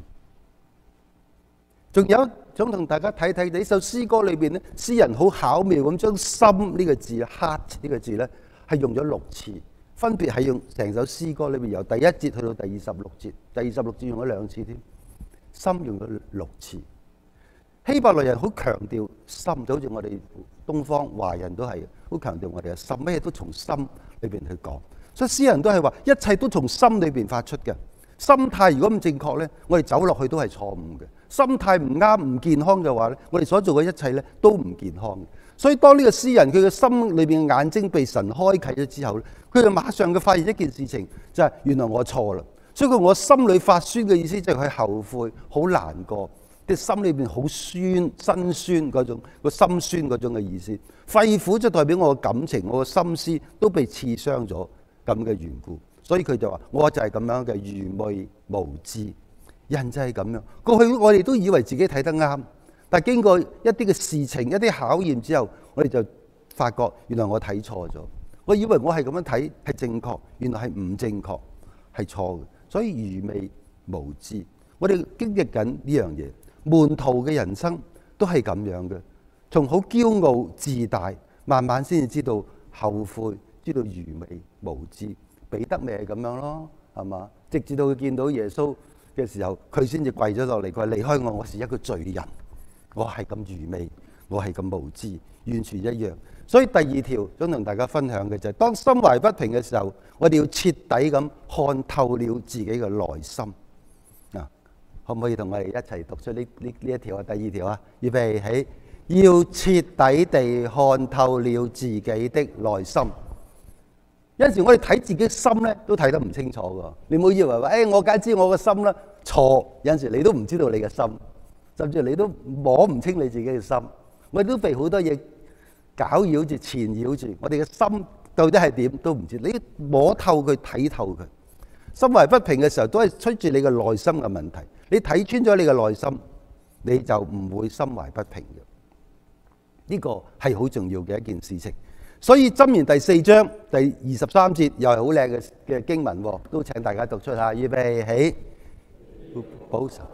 仲有想同大家睇睇呢首詩歌裏邊咧，詩人好巧妙咁將心呢個字 heart 呢個字咧係用咗六次。分別係用成首詩歌裏邊由第一節去到第二十六節，第二十六節用咗兩次添，心用咗六次。希伯來人好強調心，就好似我哋東方華人都係好強調我哋嘅心，乜嘢都從心裏邊去講。所以詩人都係話，一切都從心裏邊發出嘅。心態如果唔正確咧，我哋走落去都係錯誤嘅。心態唔啱唔健康嘅話咧，我哋所做嘅一切咧都唔健康嘅。所以當呢個詩人佢嘅心裏邊嘅眼睛被神開啟咗之後咧，佢就馬上嘅發現一件事情，就係原來我錯啦。所以佢我心裏發酸嘅意思，就係佢後悔，好難過，啲心裏邊好酸、辛酸嗰種個心酸嗰種嘅意思。肺腑就代表我嘅感情，我嘅心思都被刺傷咗咁嘅緣故。所以佢就話：我就係咁樣嘅愚昧無知。人就係咁樣。過去我哋都以為自己睇得啱，但係經過一啲嘅事情、一啲考驗之後，我哋就發覺原來我睇錯咗。我以為我係咁樣睇係正確，原來係唔正確，係錯嘅。所以愚昧無知，我哋經歷緊呢樣嘢。門徒嘅人生都係咁樣嘅，從好驕傲自大，慢慢先至知道後悔，知道愚昧無知。彼得咪係咁樣咯，係嘛？直至到佢見到耶穌嘅時候，佢先至跪咗落嚟，佢話：離開我，我是一個罪人，我係咁愚昧，我係咁無知，完全一樣。所以第二條想同大家分享嘅就係，當心懷不平嘅時候，我哋要徹底咁看透了自己嘅內心。嗱，可唔可以同我哋一齊讀出呢呢呢一條啊？第二條啊，預備起，要徹底地看透了自己的內心。有陣時我哋睇自己心咧，都睇得唔清楚㗎。你唔好以為話，誒我梗係知我嘅心啦，錯。有陣時你都唔知道你嘅心，甚至你都摸唔清你自己嘅心。我哋都被好多嘢攪擾住、纏繞住，我哋嘅心到底係點都唔知。你摸透佢、睇透佢，心懷不平嘅時候，都係出自你嘅內心嘅問題。你睇穿咗你嘅內心，你就唔會心懷不平嘅。呢個係好重要嘅一件事情。所以箴言第四章第二十三節又係好靚嘅嘅經文，都請大家讀出下。預備起，保守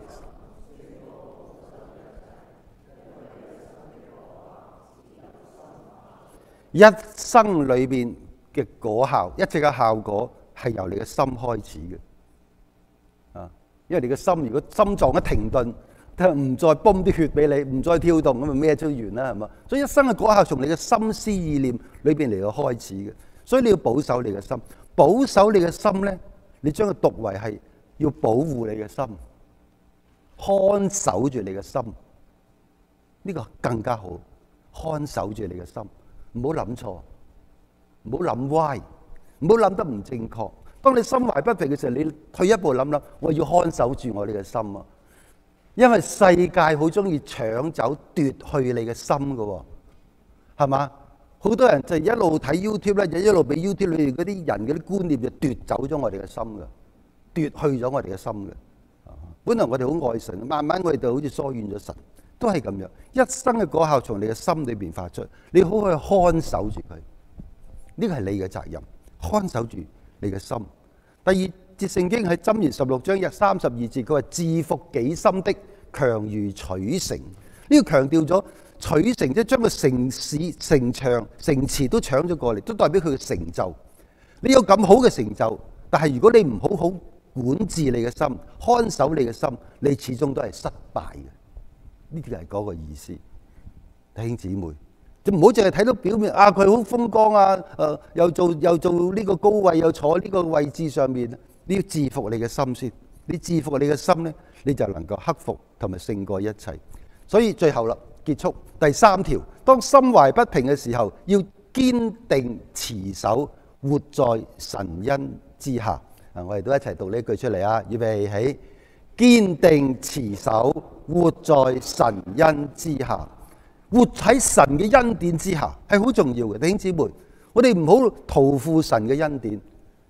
一生裏邊嘅果效，一切嘅效果係由你嘅心開始嘅。啊，因為你嘅心如果心臟一停頓，唔再泵啲血俾你，唔再跳動，咁咪咩都完啦，係嘛？所以一生嘅果效從你嘅心思意念裏邊嚟到開始嘅，所以你要保守你嘅心，保守你嘅心咧，你將佢讀為係要保護你嘅心，看守住你嘅心，呢個更加好，看守住你嘅心，唔好諗錯，唔好諗歪，唔好諗得唔正確。當你心懷不平嘅時候，你退一步諗諗，我要看守住我哋嘅心啊！因為世界好中意搶走奪去你嘅心㗎，係嘛？好多人就一路睇 YouTube 咧，就一路俾 YouTube 裏面嗰啲人嗰啲觀念就奪走咗我哋嘅心㗎，奪去咗我哋嘅心嘅。本來我哋好愛神，慢慢我哋就好似疏遠咗神，都係咁樣。一生嘅果效從你嘅心裏邊發出，你好去看守住佢，呢個係你嘅責任，看守住你嘅心。第二節聖經喺箴言十六章約三十二節，佢話治服己心的強如取城。呢個強調咗取城，即係將個城市、城牆、城池都搶咗過嚟，都代表佢嘅成就。你有咁好嘅成就，但係如果你唔好好管治你嘅心，看守你嘅心，你始終都係失敗嘅。呢個係嗰個意思，弟兄姊妹。就唔好淨係睇到表面啊！佢好風光啊！誒、呃，又做又做呢個高位，又坐呢個位置上面。你要治服你嘅心先，你治服你嘅心咧，你就能夠克服同埋勝過一切。所以最後啦，結束第三條，當心懷不平嘅時候，要堅定持守，活在神恩之下。啊，我哋都一齊讀呢句出嚟啊！預備起，堅定持守，活在神恩之下。活喺神嘅恩典之下係好重要嘅，弟兄姊妹，我哋唔好徒負神嘅恩典。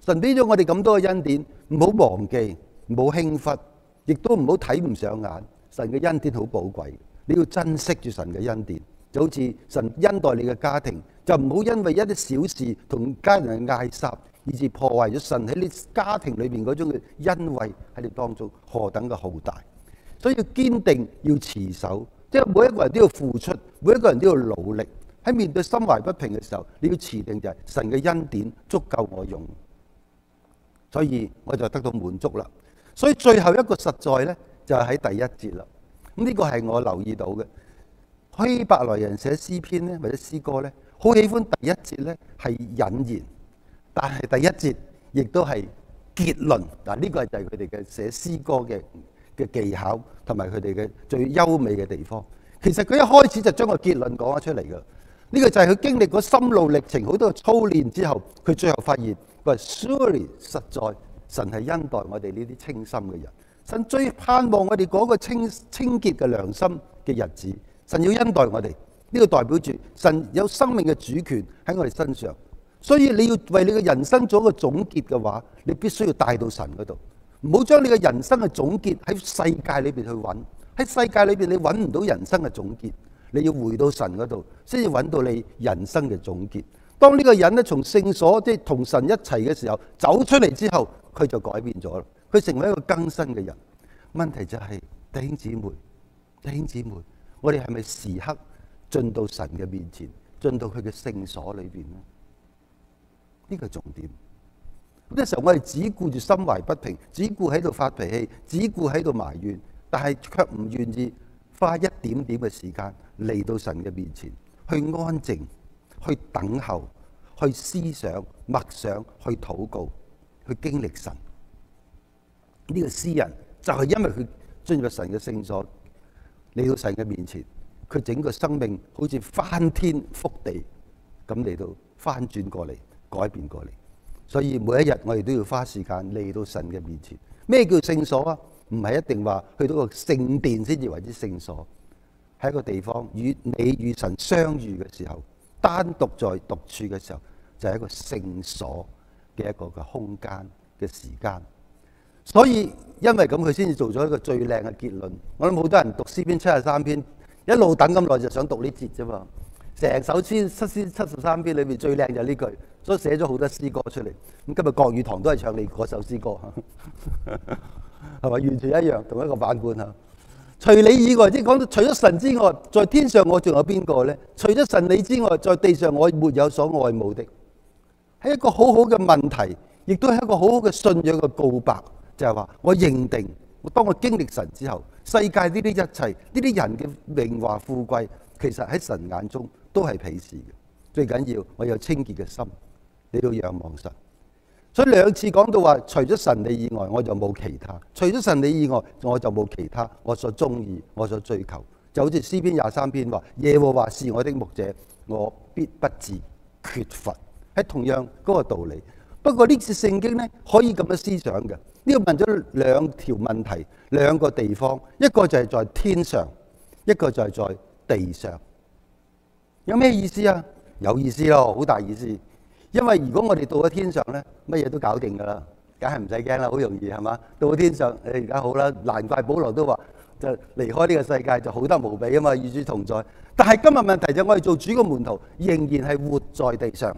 神俾咗我哋咁多嘅恩典，唔好忘記，唔好輕忽，亦都唔好睇唔上眼。神嘅恩典好寶貴，你要珍惜住神嘅恩典。就好似神恩待你嘅家庭，就唔好因為一啲小事同家人嘅嗌霎，以致破壞咗神喺你家庭裏邊嗰種嘅恩惠喺你當中何等嘅浩大。所以要堅定，要持守，即係每一個人都要付出，每一個人都要努力。喺面對心懷不平嘅時候，你要持定就係神嘅恩典足夠我用，所以我就得到滿足啦。所以最後一個實在呢，就係喺第一節啦。咁呢個係我留意到嘅。希伯來人寫詩篇咧，或者詩歌咧，好喜歡第一節咧係引言，但係第一節亦都係結論。嗱，呢個就係佢哋嘅寫詩歌嘅嘅技巧，同埋佢哋嘅最優美嘅地方。其實佢一開始就將個結論講咗出嚟㗎。呢個就係佢經歷過心路歷程好多嘅操練之後，佢最後發現，佢話 surely 實在神係恩待我哋呢啲清心嘅人，神最盼望我哋嗰個清清潔嘅良心嘅日子。神要恩待我哋，呢個代表住神有生命嘅主權喺我哋身上。所以你要為你嘅人生做一個總結嘅話，你必須要帶到神嗰度，唔好將你嘅人生嘅總結喺世界裏邊去揾。喺世界裏邊你揾唔到人生嘅總結，你要回到神嗰度，先至揾到你人生嘅總結。當呢個人咧從聖所即係同神一齊嘅時候，走出嚟之後，佢就改變咗啦，佢成為一個更新嘅人。問題就係弟兄姊妹，弟兄姊妹。我哋係咪時刻進到神嘅面前，進到佢嘅聖所裏邊呢？呢個重點。咁嘅時候，我哋只顧住心懷不平，只顧喺度發脾氣，只顧喺度埋怨，但係卻唔願意花一點點嘅時間嚟到神嘅面前，去安靜，去等候，去思想、默想、去禱告，去經歷神。呢個詩人就係因為佢進入神嘅聖所。嚟到神嘅面前，佢整個生命好似翻天覆地咁嚟到翻轉過嚟，改變過嚟。所以每一日我哋都要花時間嚟到神嘅面前。咩叫聖所啊？唔係一定話去到個聖殿先至為之聖所，喺一個地方與你與神相遇嘅時候，單獨在獨處嘅時候，就係一個聖所嘅一個嘅空間嘅時間。所以因為咁，佢先至做咗一個最靚嘅結論。我諗好多人讀詩篇七十三篇，一路等咁耐就想讀呢節啫嘛。成首詩七詩七十三篇裏面最靚就係呢句，所以寫咗好多詩歌出嚟。咁今日國語堂都係唱你嗰首詩歌，係咪完全一樣同一個版本嚇？除你以外，即係講到除咗神之外，在天上我仲有邊個咧？除咗神你之外，在地上我沒有所愛慕的。係一個好好嘅問題，亦都係一個好好嘅信仰嘅告白。就係話，我認定，我當我經歷神之後，世界呢啲一切，呢啲人嘅榮華富貴，其實喺神眼中都係鄙視嘅。最緊要我有清潔嘅心，你要仰望神。所以兩次講到話，除咗神你以外，我就冇其他；除咗神你以外，我就冇其他。我所中意，我所追求，就好似詩篇廿三篇話：耶和華是我的牧者，我必不致缺乏。係同樣嗰個道理。不過呢次聖經呢，可以咁樣思想嘅。呢個問咗兩條問題，兩個地方，一個就係在天上，一個就係在地上。有咩意思啊？有意思咯，好大意思。因為如果我哋到咗天上呢，乜嘢都搞定噶啦，梗係唔使驚啦，好容易係嘛？到咗天上，誒而家好啦，難怪保羅都話就離開呢個世界就好得無比啊嘛，與主同在。但係今日問題就係我哋做主嘅門徒，仍然係活在地上。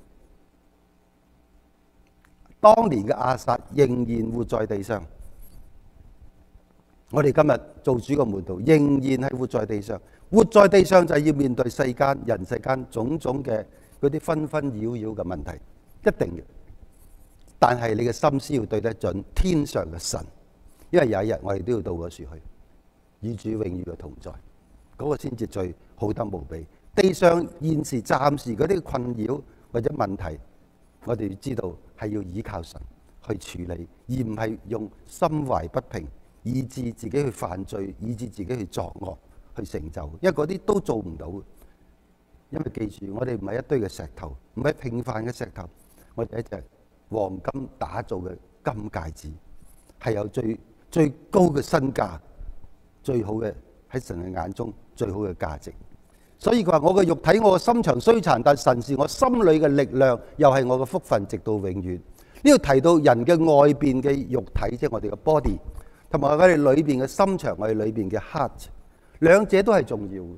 當年嘅亞撒仍然活在地上，我哋今日做主嘅門徒仍然係活在地上。活在地上就係要面對世間人世間種種嘅嗰啲紛紛擾擾嘅問題，一定嘅。但係你嘅心思要對得準天上嘅神，因為有一日我哋都要到嗰處去，與主永遠嘅同在，嗰個先至最好得無比。地上現時暫時嗰啲困擾或者問題，我哋要知道係要依靠神去處理，而唔係用心懷不平，以致自己去犯罪，以致自己去作惡去成就。因為嗰啲都做唔到。因為記住，我哋唔係一堆嘅石頭，唔係平凡嘅石頭，我哋係一隻黃金打造嘅金戒指，係有最最高嘅身價，最好嘅喺神嘅眼中最好嘅價值。所以佢話：我嘅肉體，我嘅心腸衰殘，但神是我心裏嘅力量，又係我嘅福分，直到永遠。 呢度提到人嘅外邊嘅肉體，即係我哋嘅 body， 同埋我哋裏邊嘅心腸，我哋裏邊嘅 heart， 兩者都係重要嘅。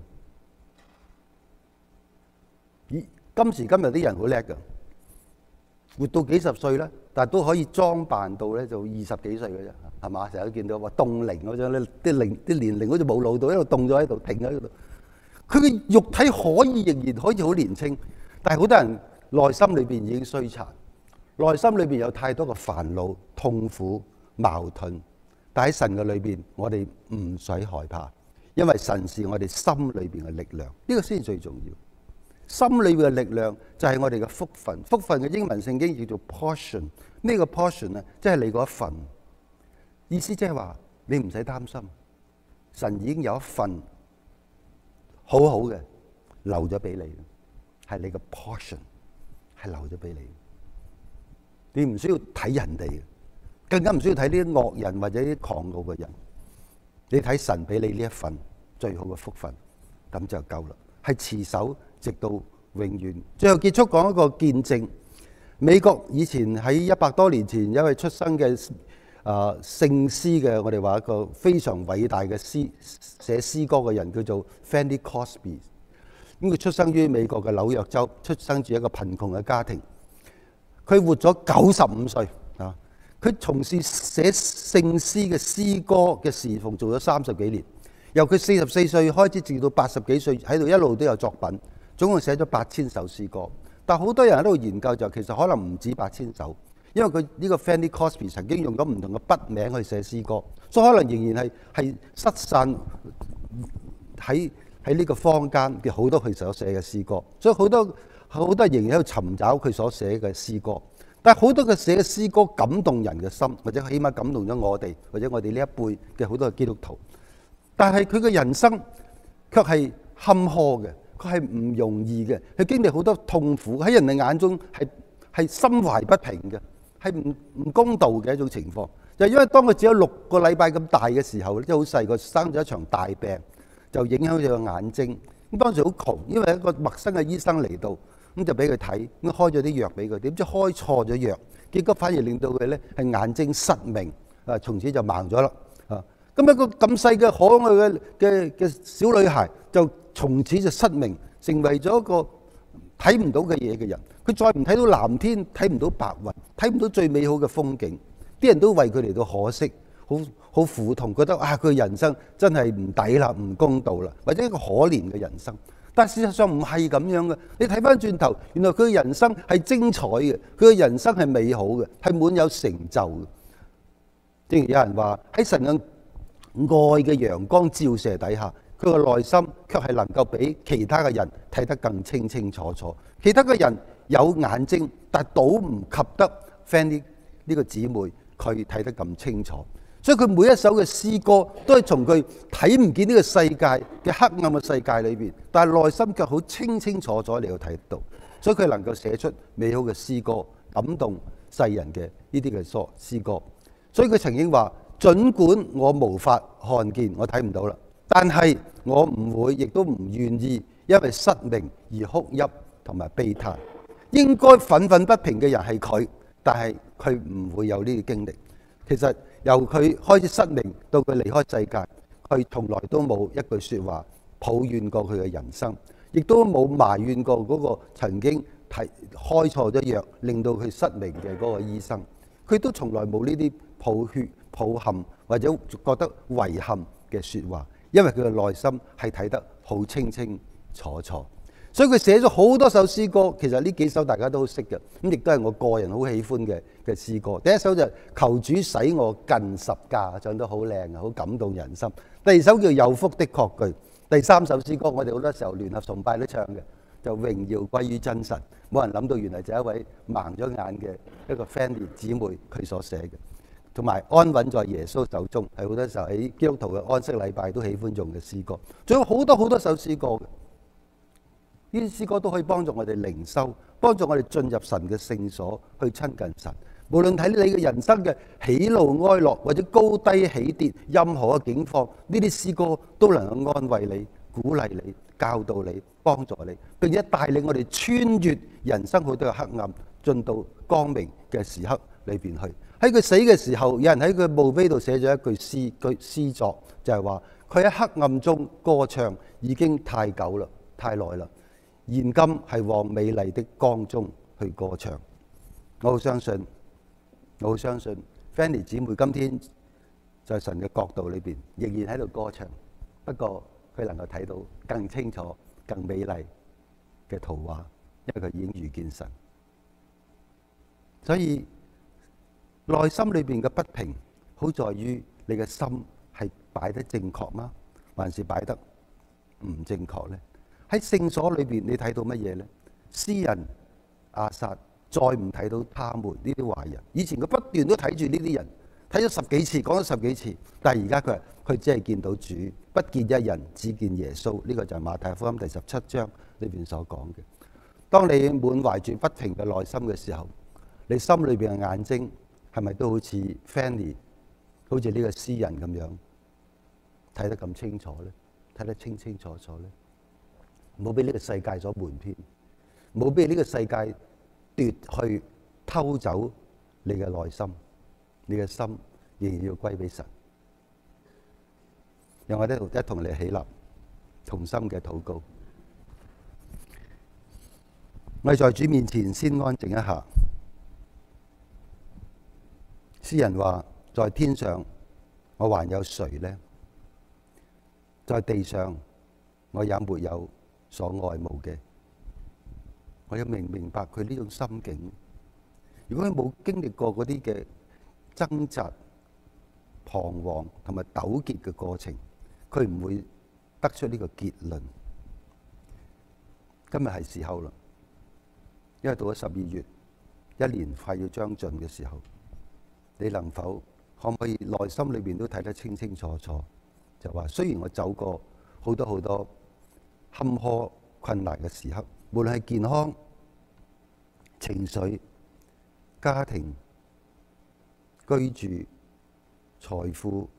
今時今日啲人好叻㗎，活到幾十歲咧，但係都可以裝扮到咧就二十幾歲嘅啫，係嘛？成日都見到話凍齡嗰種咧，啲齡啲年齡好似冇老到，一路凍咗喺度，停喺度。佢嘅肉體可以仍然可以好年輕，但係好多人內心裏邊已經衰殘，內心裏邊有太多嘅煩惱、痛苦、矛盾。但喺神嘅裏邊，我哋唔使害怕，因為神是我哋心裏邊嘅力量，呢個先係最重要。心裏邊嘅力量就係我哋嘅福分，福分嘅英文聖經叫做 portion。呢個 portion 咧，即係你嗰一份，意思即係話你唔使擔心，神已經有一份好好嘅留咗俾你，係你嘅 portion， 係留咗俾你。你唔需要睇人哋，更加唔需要睇呢啲惡人或者啲狂傲嘅人。你睇神俾你呢一份最好嘅福分，咁就夠啦。係持守直到永遠。最後結束講一個見證。美國以前喺一百多年前，有一位出生嘅啊聖詩嘅，我哋話一個非常偉大嘅詩寫詩歌嘅人，叫做 Fanny Crosby。咁佢出生於美國嘅紐約州，出生住一個貧窮嘅家庭。佢活咗九十五歲啊！佢從事寫聖詩嘅詩歌嘅侍奉做咗三十幾年。由佢四十四歲開始，直到八十幾歲喺度一路都有作品，總共寫咗八千首詩歌。但好多人喺度研究就其實可能唔止八千首，因為佢呢個 Fanny Crosby 曾經用咗唔同嘅筆名去寫詩歌，所以可能仍然係係失散喺喺呢個坊間嘅好多佢所寫嘅詩歌。所以好多好多人仍然喺度尋找佢所寫嘅詩歌。但係好多嘅寫嘅詩歌感動人嘅心，或者起碼感動咗我哋，或者我哋呢一輩嘅好多嘅基督徒。但係佢嘅人生卻係坎坷嘅，佢係唔容易嘅，佢經歷好多痛苦，喺人哋眼中係係心懷不平嘅，係唔唔公道嘅一種情況。就因為當佢只有六個禮拜咁大嘅時候，即係好細個生咗一場大病，就影響咗個眼睛。咁當時好窮，因為一個陌生嘅醫生嚟到，咁就俾佢睇，咁開咗啲藥俾佢，點知開錯咗藥，結果反而令到佢咧係眼睛失明，啊，從此就盲咗啦。咁一個咁細嘅可愛嘅嘅嘅小女孩，就從此就失明，成為咗一個睇唔到嘅嘢嘅人。佢再唔睇到藍天，睇唔到白雲，睇唔到最美好嘅風景。啲人都為佢嚟到可惜，好好苦痛，覺得啊，佢人生真係唔抵啦，唔公道啦，或者一個可憐嘅人生。但事實上唔係咁樣嘅。你睇翻轉頭，原來佢嘅人生係精彩嘅，佢嘅人生係美好嘅，係滿有成就嘅。正如有人話喺神嘅愛嘅陽光照射底下，佢個內心卻係能夠比其他嘅人睇得更清清楚楚。其他嘅人有眼睛，但倒唔及得 Fanny 呢個姊妹佢睇得咁清楚。所以佢每一首嘅詩歌都係從佢睇唔見呢個世界嘅黑暗嘅世界裏邊，但係內心卻好清清楚楚嚟到睇到。所以佢能夠寫出美好嘅詩歌，感動世人嘅呢啲嘅詩詩歌。所以佢曾經話：儘管我無法看見，我睇唔到啦，但係我唔會，亦都唔願意因為失明而哭泣同埋悲嘆。應該憤憤不平嘅人係佢，但係佢唔會有呢啲經歷。其實由佢開始失明到佢離開世界，佢從來都冇一句説話抱怨過佢嘅人生，亦都冇埋怨過嗰個曾經睇開錯咗藥令到佢失明嘅嗰個醫生。佢都從來冇呢啲抱血抱憾或者覺得遺憾嘅説話，因為佢嘅內心係睇得好清清楚楚。所以佢寫咗好多首詩歌，其實呢幾首大家都識嘅，咁亦都係我個人好喜歡嘅嘅詩歌。第一首就係求主使我近十架，唱得好靚啊，好感動人心。第二首叫有福的確據。第三首詩歌我哋好多時候聯合崇拜都唱嘅，就榮耀歸於真神。冇人諗到原來就係一位盲咗眼嘅一個 Fanny 姊妹佢所寫嘅。同埋安穩在耶穌手中，係好多時候喺基督徒嘅安息禮拜都喜歡用嘅詩歌。仲有好多好多首詩歌嘅。呢啲詩歌都可以幫助我哋靈修，幫助我哋進入神嘅聖所去親近神。無論睇你嘅人生嘅喜怒哀樂或者高低起跌，任何嘅境況，呢啲詩歌都能夠安慰你、鼓勵你、教導你、幫助你，並且帶領我哋穿越人生好多嘅黑暗， 進到光明嘅時刻裏邊去。喺佢死嘅時候，有人喺佢墓碑度寫咗一句詩句詩作，就係話佢喺黑暗中歌唱已經太久啦，太耐啦。現今係往美麗的光中去歌唱。我好相信，我好相信 Fanny 姊妹今天在神嘅國度裏邊仍然喺度歌唱，不過佢能夠睇到更清楚、更美麗嘅圖畫，因為佢已經遇見神。所以內心裏邊嘅不平，好在於你嘅心係擺得正確嗎？還是擺得唔正確呢？喺聖所裏邊，你睇到乜嘢呢？詩人亞薩再唔睇到他們呢啲壞人。以前佢不斷都睇住呢啲人，睇咗十幾次，講咗十幾次，但係而家佢話佢只係見到主，不見一人，只見耶穌。呢個就係馬太福音第十七章裏邊所講嘅。當你滿懷住不平嘅內心嘅時候，你心裏邊嘅眼睛係咪都好似 Fanny， 好似呢個詩人咁樣睇得咁清楚呢？睇得清清楚楚呢？唔好俾呢個世界所瞞騙，唔好俾呢個世界奪去、偷走你嘅內心，你嘅心仍然要歸俾神。讓我哋一同嚟起立，同心嘅禱告。我哋在主面前先安靜一下。詩人話：在天上，我還有誰呢？在地上，我也沒有所愛慕嘅。我要明明白佢呢種心境。如果佢冇經歷過嗰啲嘅掙扎、彷徨同埋糾結嘅過程，佢唔會得出呢個結論。今日係時候啦，因為到咗十二月，一年快要將盡嘅時候，你能否可唔可以內心裏邊都睇得清清楚楚？就話雖然我走過好多好多坎坷困難嘅時刻，無論係健康、情緒、家庭、居住、財富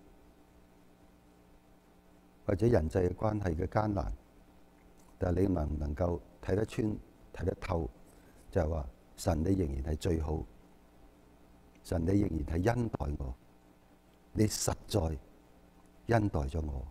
或者人際嘅關係嘅艱難，但係你能唔能夠睇得穿、睇得透？就係話神，你仍然係最好。神，你仍然係恩待我，你實在恩待咗我。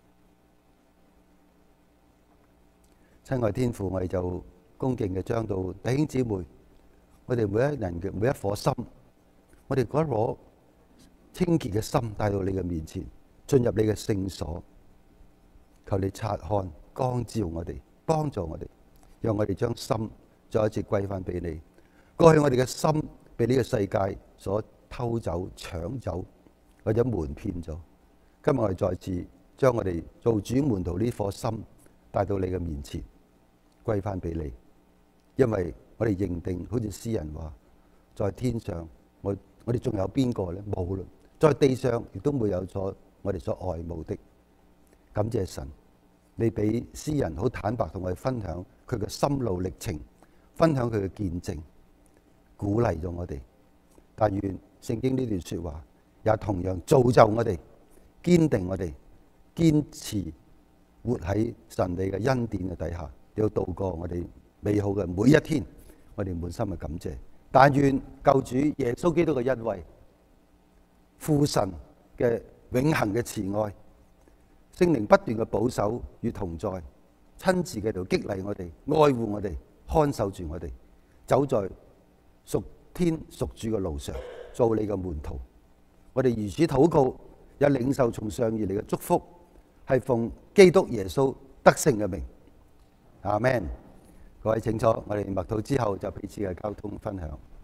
親愛天父，我哋就恭敬嘅將到弟兄姊妹，我哋每一人嘅每一顆心，我哋嗰一顆清潔嘅心帶到你嘅面前，進入你嘅聖所，求你察看、光照我哋，幫助我哋，讓我哋將心再一次歸翻俾你。過去我哋嘅心被呢個世界所偷走、搶走或者瞞騙咗，今日我哋再次將我哋做主門徒呢顆心帶到你嘅面前，歸翻俾你。因為我哋認定，好似詩人話，在天上我我哋仲有邊個呢？冇啦。在地上亦都沒有咗我哋所愛慕的。感謝神，你俾詩人好坦白同我哋分享佢嘅心路歷程，分享佢嘅見證，鼓勵咗我哋。但願聖經呢段說話也同樣造就我哋，堅定我哋，堅持活喺神你嘅恩典嘅底下，要度過我哋美好嘅每一天。我哋滿心嘅感謝。但願救主耶穌基督嘅恩惠、父神嘅永恆嘅慈愛、聖靈不斷嘅保守與同在，親自嘅度激勵我哋、愛護我哋、看守住我哋，走在屬天屬主嘅路上，做你嘅門徒。我哋如此禱告，有領受從上而嚟嘅祝福，係奉基督耶穌得勝嘅名。阿們。各位請坐，我哋默禱之後就彼此嘅交通分享。